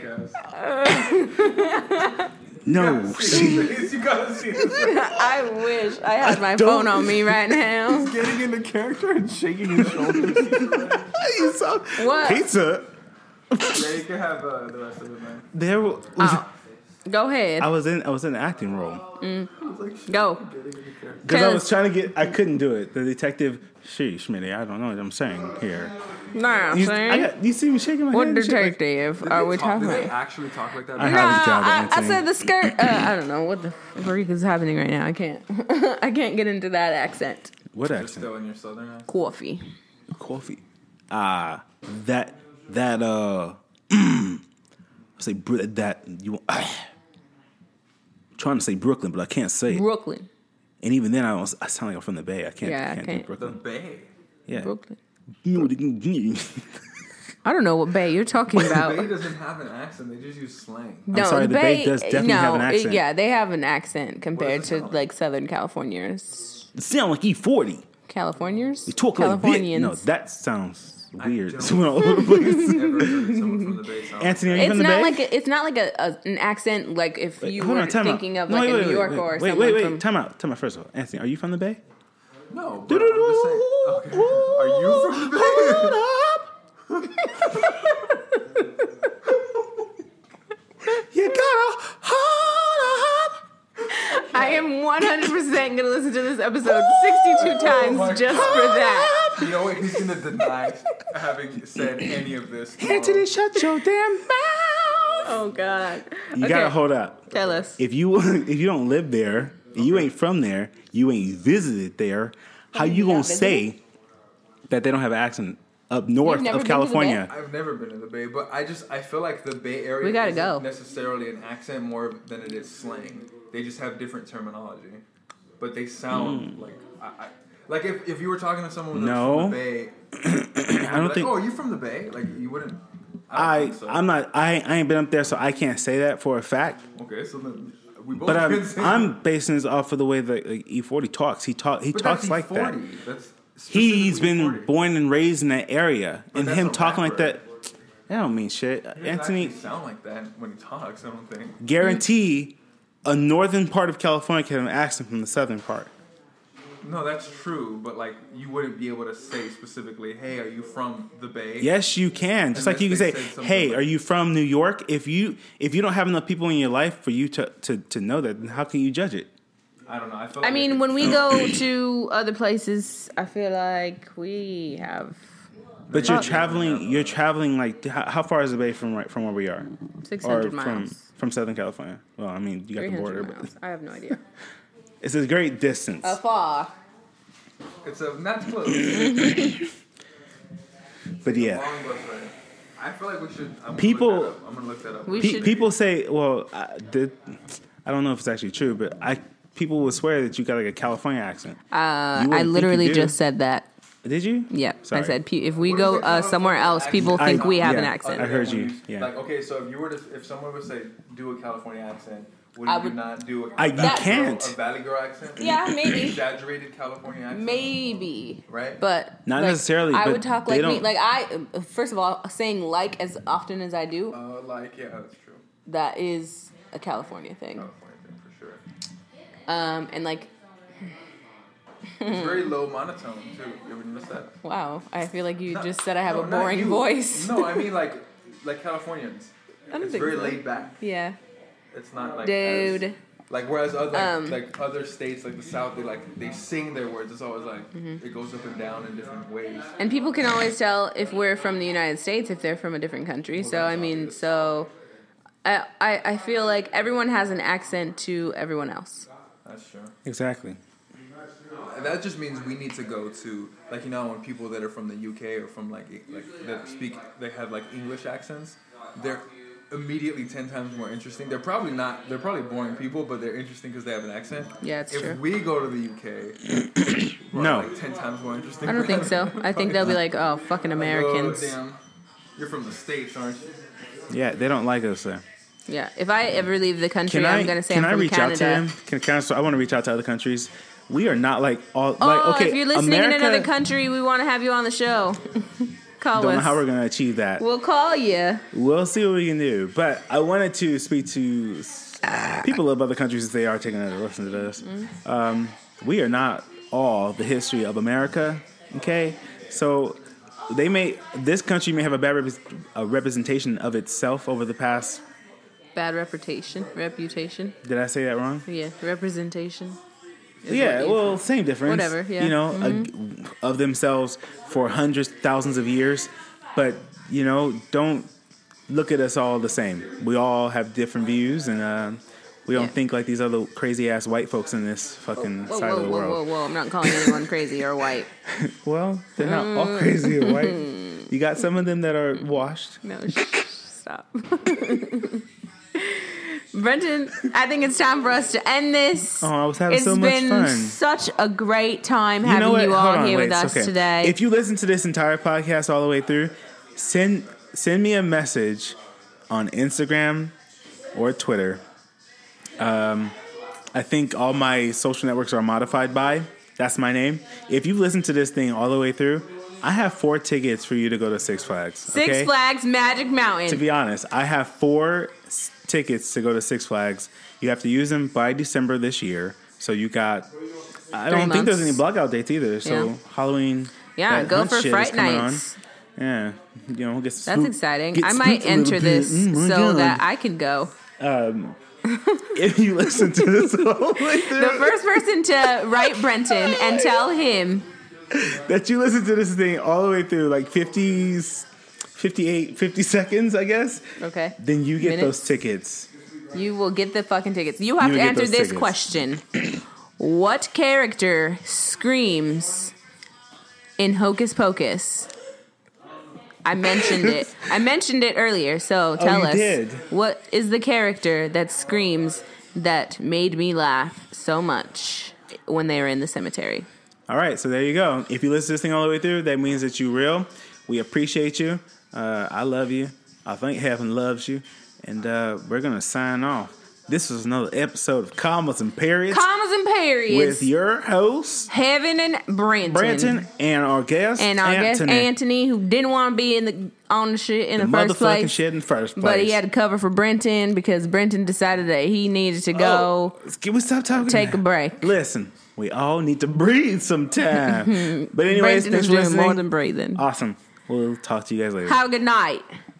podcast. No, see, You gotta see this. I wish I had my don't- phone on me right now. Getting into character and shaking his shoulders. you saw What? pizza. Yeah, you can have the rest of it, man. There was. Go ahead. I was in an acting role Go. because I was trying to get. I couldn't do it. The detective. Sheesh, Smitty. I don't know what I'm saying here. Nah, You, saying. you see me shaking my What head. and shit, like- detective are we talking Did they about? actually talk like that? I Nah, have a job, I Anthony. said the skirt. I don't know what the freak is happening right now. I can't. I can't get into that accent. What You're accent? still in your southern accent? Coffee. Coffee. That. Say that you. Trying to say Brooklyn, but I can't say it. Brooklyn. And even then, I sound like I'm from the Bay. I can't. Yeah, I do can't. The Brooklyn. Bay. Yeah. Brooklyn. I'm I don't know what bay you're talking The Bay about. doesn't have an accent. They just use slang. No, sorry, the Bay does definitely have an accent. Yeah, they have an accent compared does it to sound like Southern Californians. It sound like E40. Californians? You talk like this. Californians. No, that sounds weird. don't- It's all over the place. Never heard someone from the Bay sound. Anthony, are you It's from the not Bay? like it's not like an accent like if you Hold were on, time thinking out. of No, like wait, a wait, New York wait, or wait, someone wait, from. Time out. First of all, Anthony, are you from the Bay? No, but I'm just saying. Okay. Are you from the Bay? You gotta hold up. I am 100% going to listen to this episode 62 times my just for that. You know what? He's gonna deny having said any of this. Anthony, shut your damn mouth. Oh God. You gotta hold up. Tell us. If you don't live there, you ain't from there, you ain't visited there, how you gonna say that they don't have an accent up north never of been to the California? I've never been to the Bay, but I feel like the Bay Area We gotta isn't go. necessarily an accent more than it is slang. They just have different terminology, but they sound like like if you were talking to someone that's from the Bay, I don't think. oh, are you from the Bay? Like you wouldn't. I don't think so. I'm not. I ain't been up there, so I can't say that for a fact. Okay, so then we both. But can say I'm basing this off of the way that like, E40 talks. He But talks that's like that. E40. That's He's specifically been 40. born and raised in that area, But and that's him a talking like rapper. that. That don't mean shit. He doesn't Anthony, actually sound like that when he talks. I don't think. guarantee a northern part of California can have an accent from the southern part. No, that's true, but like you wouldn't be able to say specifically, "Hey, are you from the Bay?" Yes, you can. Just like you can Unless say, they said something "Hey, like- are you from New York?" If you don't have enough people in your life for you to know that, then how can you judge it? I don't know. I feel I like mean, when we go to other places, I feel like we have But you're traveling. You're traveling like how far is the Bay from where we are, 600 miles. from Southern California? Well, I mean, you got the 300 border, miles. but I have no idea. it's a great distance. Afar. it's that's close. But yeah. Long bus ride. I feel like we should. I'm People- gonna look that up. We should. People say, well, I don't know if it's actually true, but people will swear that you got like a California accent. I wouldn't think literally you do. just said that. Did you? Yeah. Sorry. I said if we go somewhere else, people think we have an accent. I heard you. Yeah. Like, okay, so if someone would say, do a California accent, would you not do a Valley Girl accent? Yeah, maybe. Exaggerated California accent? Maybe. Right? But not necessarily. I would talk like me. Like first of all, saying like as often as I do. Yeah, that's true. That is a California thing. For sure. And like. It's very low monotone too. You ever notice that? Wow, I feel like you just said I have a boring voice. No, I mean like Californians. It's very laid back. Yeah. It's not like dude. Whereas other states like the South, they sing their words. It's always like it goes up and down in different ways. And people can always tell if we're from the United States if they're from a different country. Well, so I mean, I feel like everyone has an accent to everyone else. That's true. Exactly. And that just means we need to go to when people that are from the UK or from they have English accents, they're immediately 10 times more interesting. They're probably boring people, but they're interesting because they have an accent. Yeah, it's true. If we go to the UK, we're 10 times more interesting. I don't think so. I think they'll be like, oh, fucking Americans. Oh, damn. You're from the States, aren't you? Yeah, they don't like us there. Yeah, if I ever leave the country, I'm going to say I'm from Canada. Can I reach out to them? I want to reach out to other countries. We are not okay. If you're listening in another country, we want to have you on the show. Call us. Don't know how we're going to achieve that. We'll call you. We'll see what we can do. But I wanted to speak to people of other countries if they are taking a listen to this. Mm-hmm. We are not all the history of America. Okay, so this country may have a bad representation of itself over the past. Bad reputation. Did I say that wrong? Yeah, representation. Yeah, well, same difference. Whatever, yeah. Of themselves for hundreds, thousands of years. But, don't look at us all the same. We all have different views, and we don't think like these other crazy-ass white folks in this fucking side of the world. Whoa. I'm not calling anyone crazy or white. Well, they're not all crazy or white. You got some of them that are washed. No, stop. Brenton, I think it's time for us to end this. Oh, I was having so much fun. It's been such a great time having you all here with us today. If you listen to this entire podcast all the way through, send me a message on Instagram or Twitter. I think all my social networks are modified by. That's my name. If you've listened to this thing all the way through, I have 4 tickets for you to go to Six Flags. Six Flags Magic Mountain. To be honest, I have 4 tickets to go to Six Flags. You have to use them by December this year. So you got... I don't think there's any blackout dates either. So Halloween... Yeah, go for Fright Nights. Yeah. We'll get That's exciting. I might enter this so that I can go. If you listen to this all the way through... The first person to write Brenton and tell him... that you listen to this thing all the way through, 50 seconds, I guess. Okay. Then you get those tickets. You will get the fucking tickets. You have to answer this question. What character screams in Hocus Pocus? I mentioned it. I mentioned it earlier, so tell us. Did. What is the character that screams that made me laugh so much when they were in the cemetery? All right, so there you go. If you listen to this thing all the way through, that means that you're real. We appreciate you. I love you. I think heaven loves you. And we're going to sign off. This was another episode of Commas and Periods. Commas and Periods. With your hosts, Heaven and Brenton. And our guest, Anthony, who didn't want to be on the shit in the first place. Motherfucking shit in the first place. But he had to cover for Brenton because Brenton decided that he needed to go. Can we stop talking? Take a break. Listen, we all need to breathe sometime. But anyways, Brenton is doing more than breathing. Awesome. We'll talk to you guys later. Have a good night.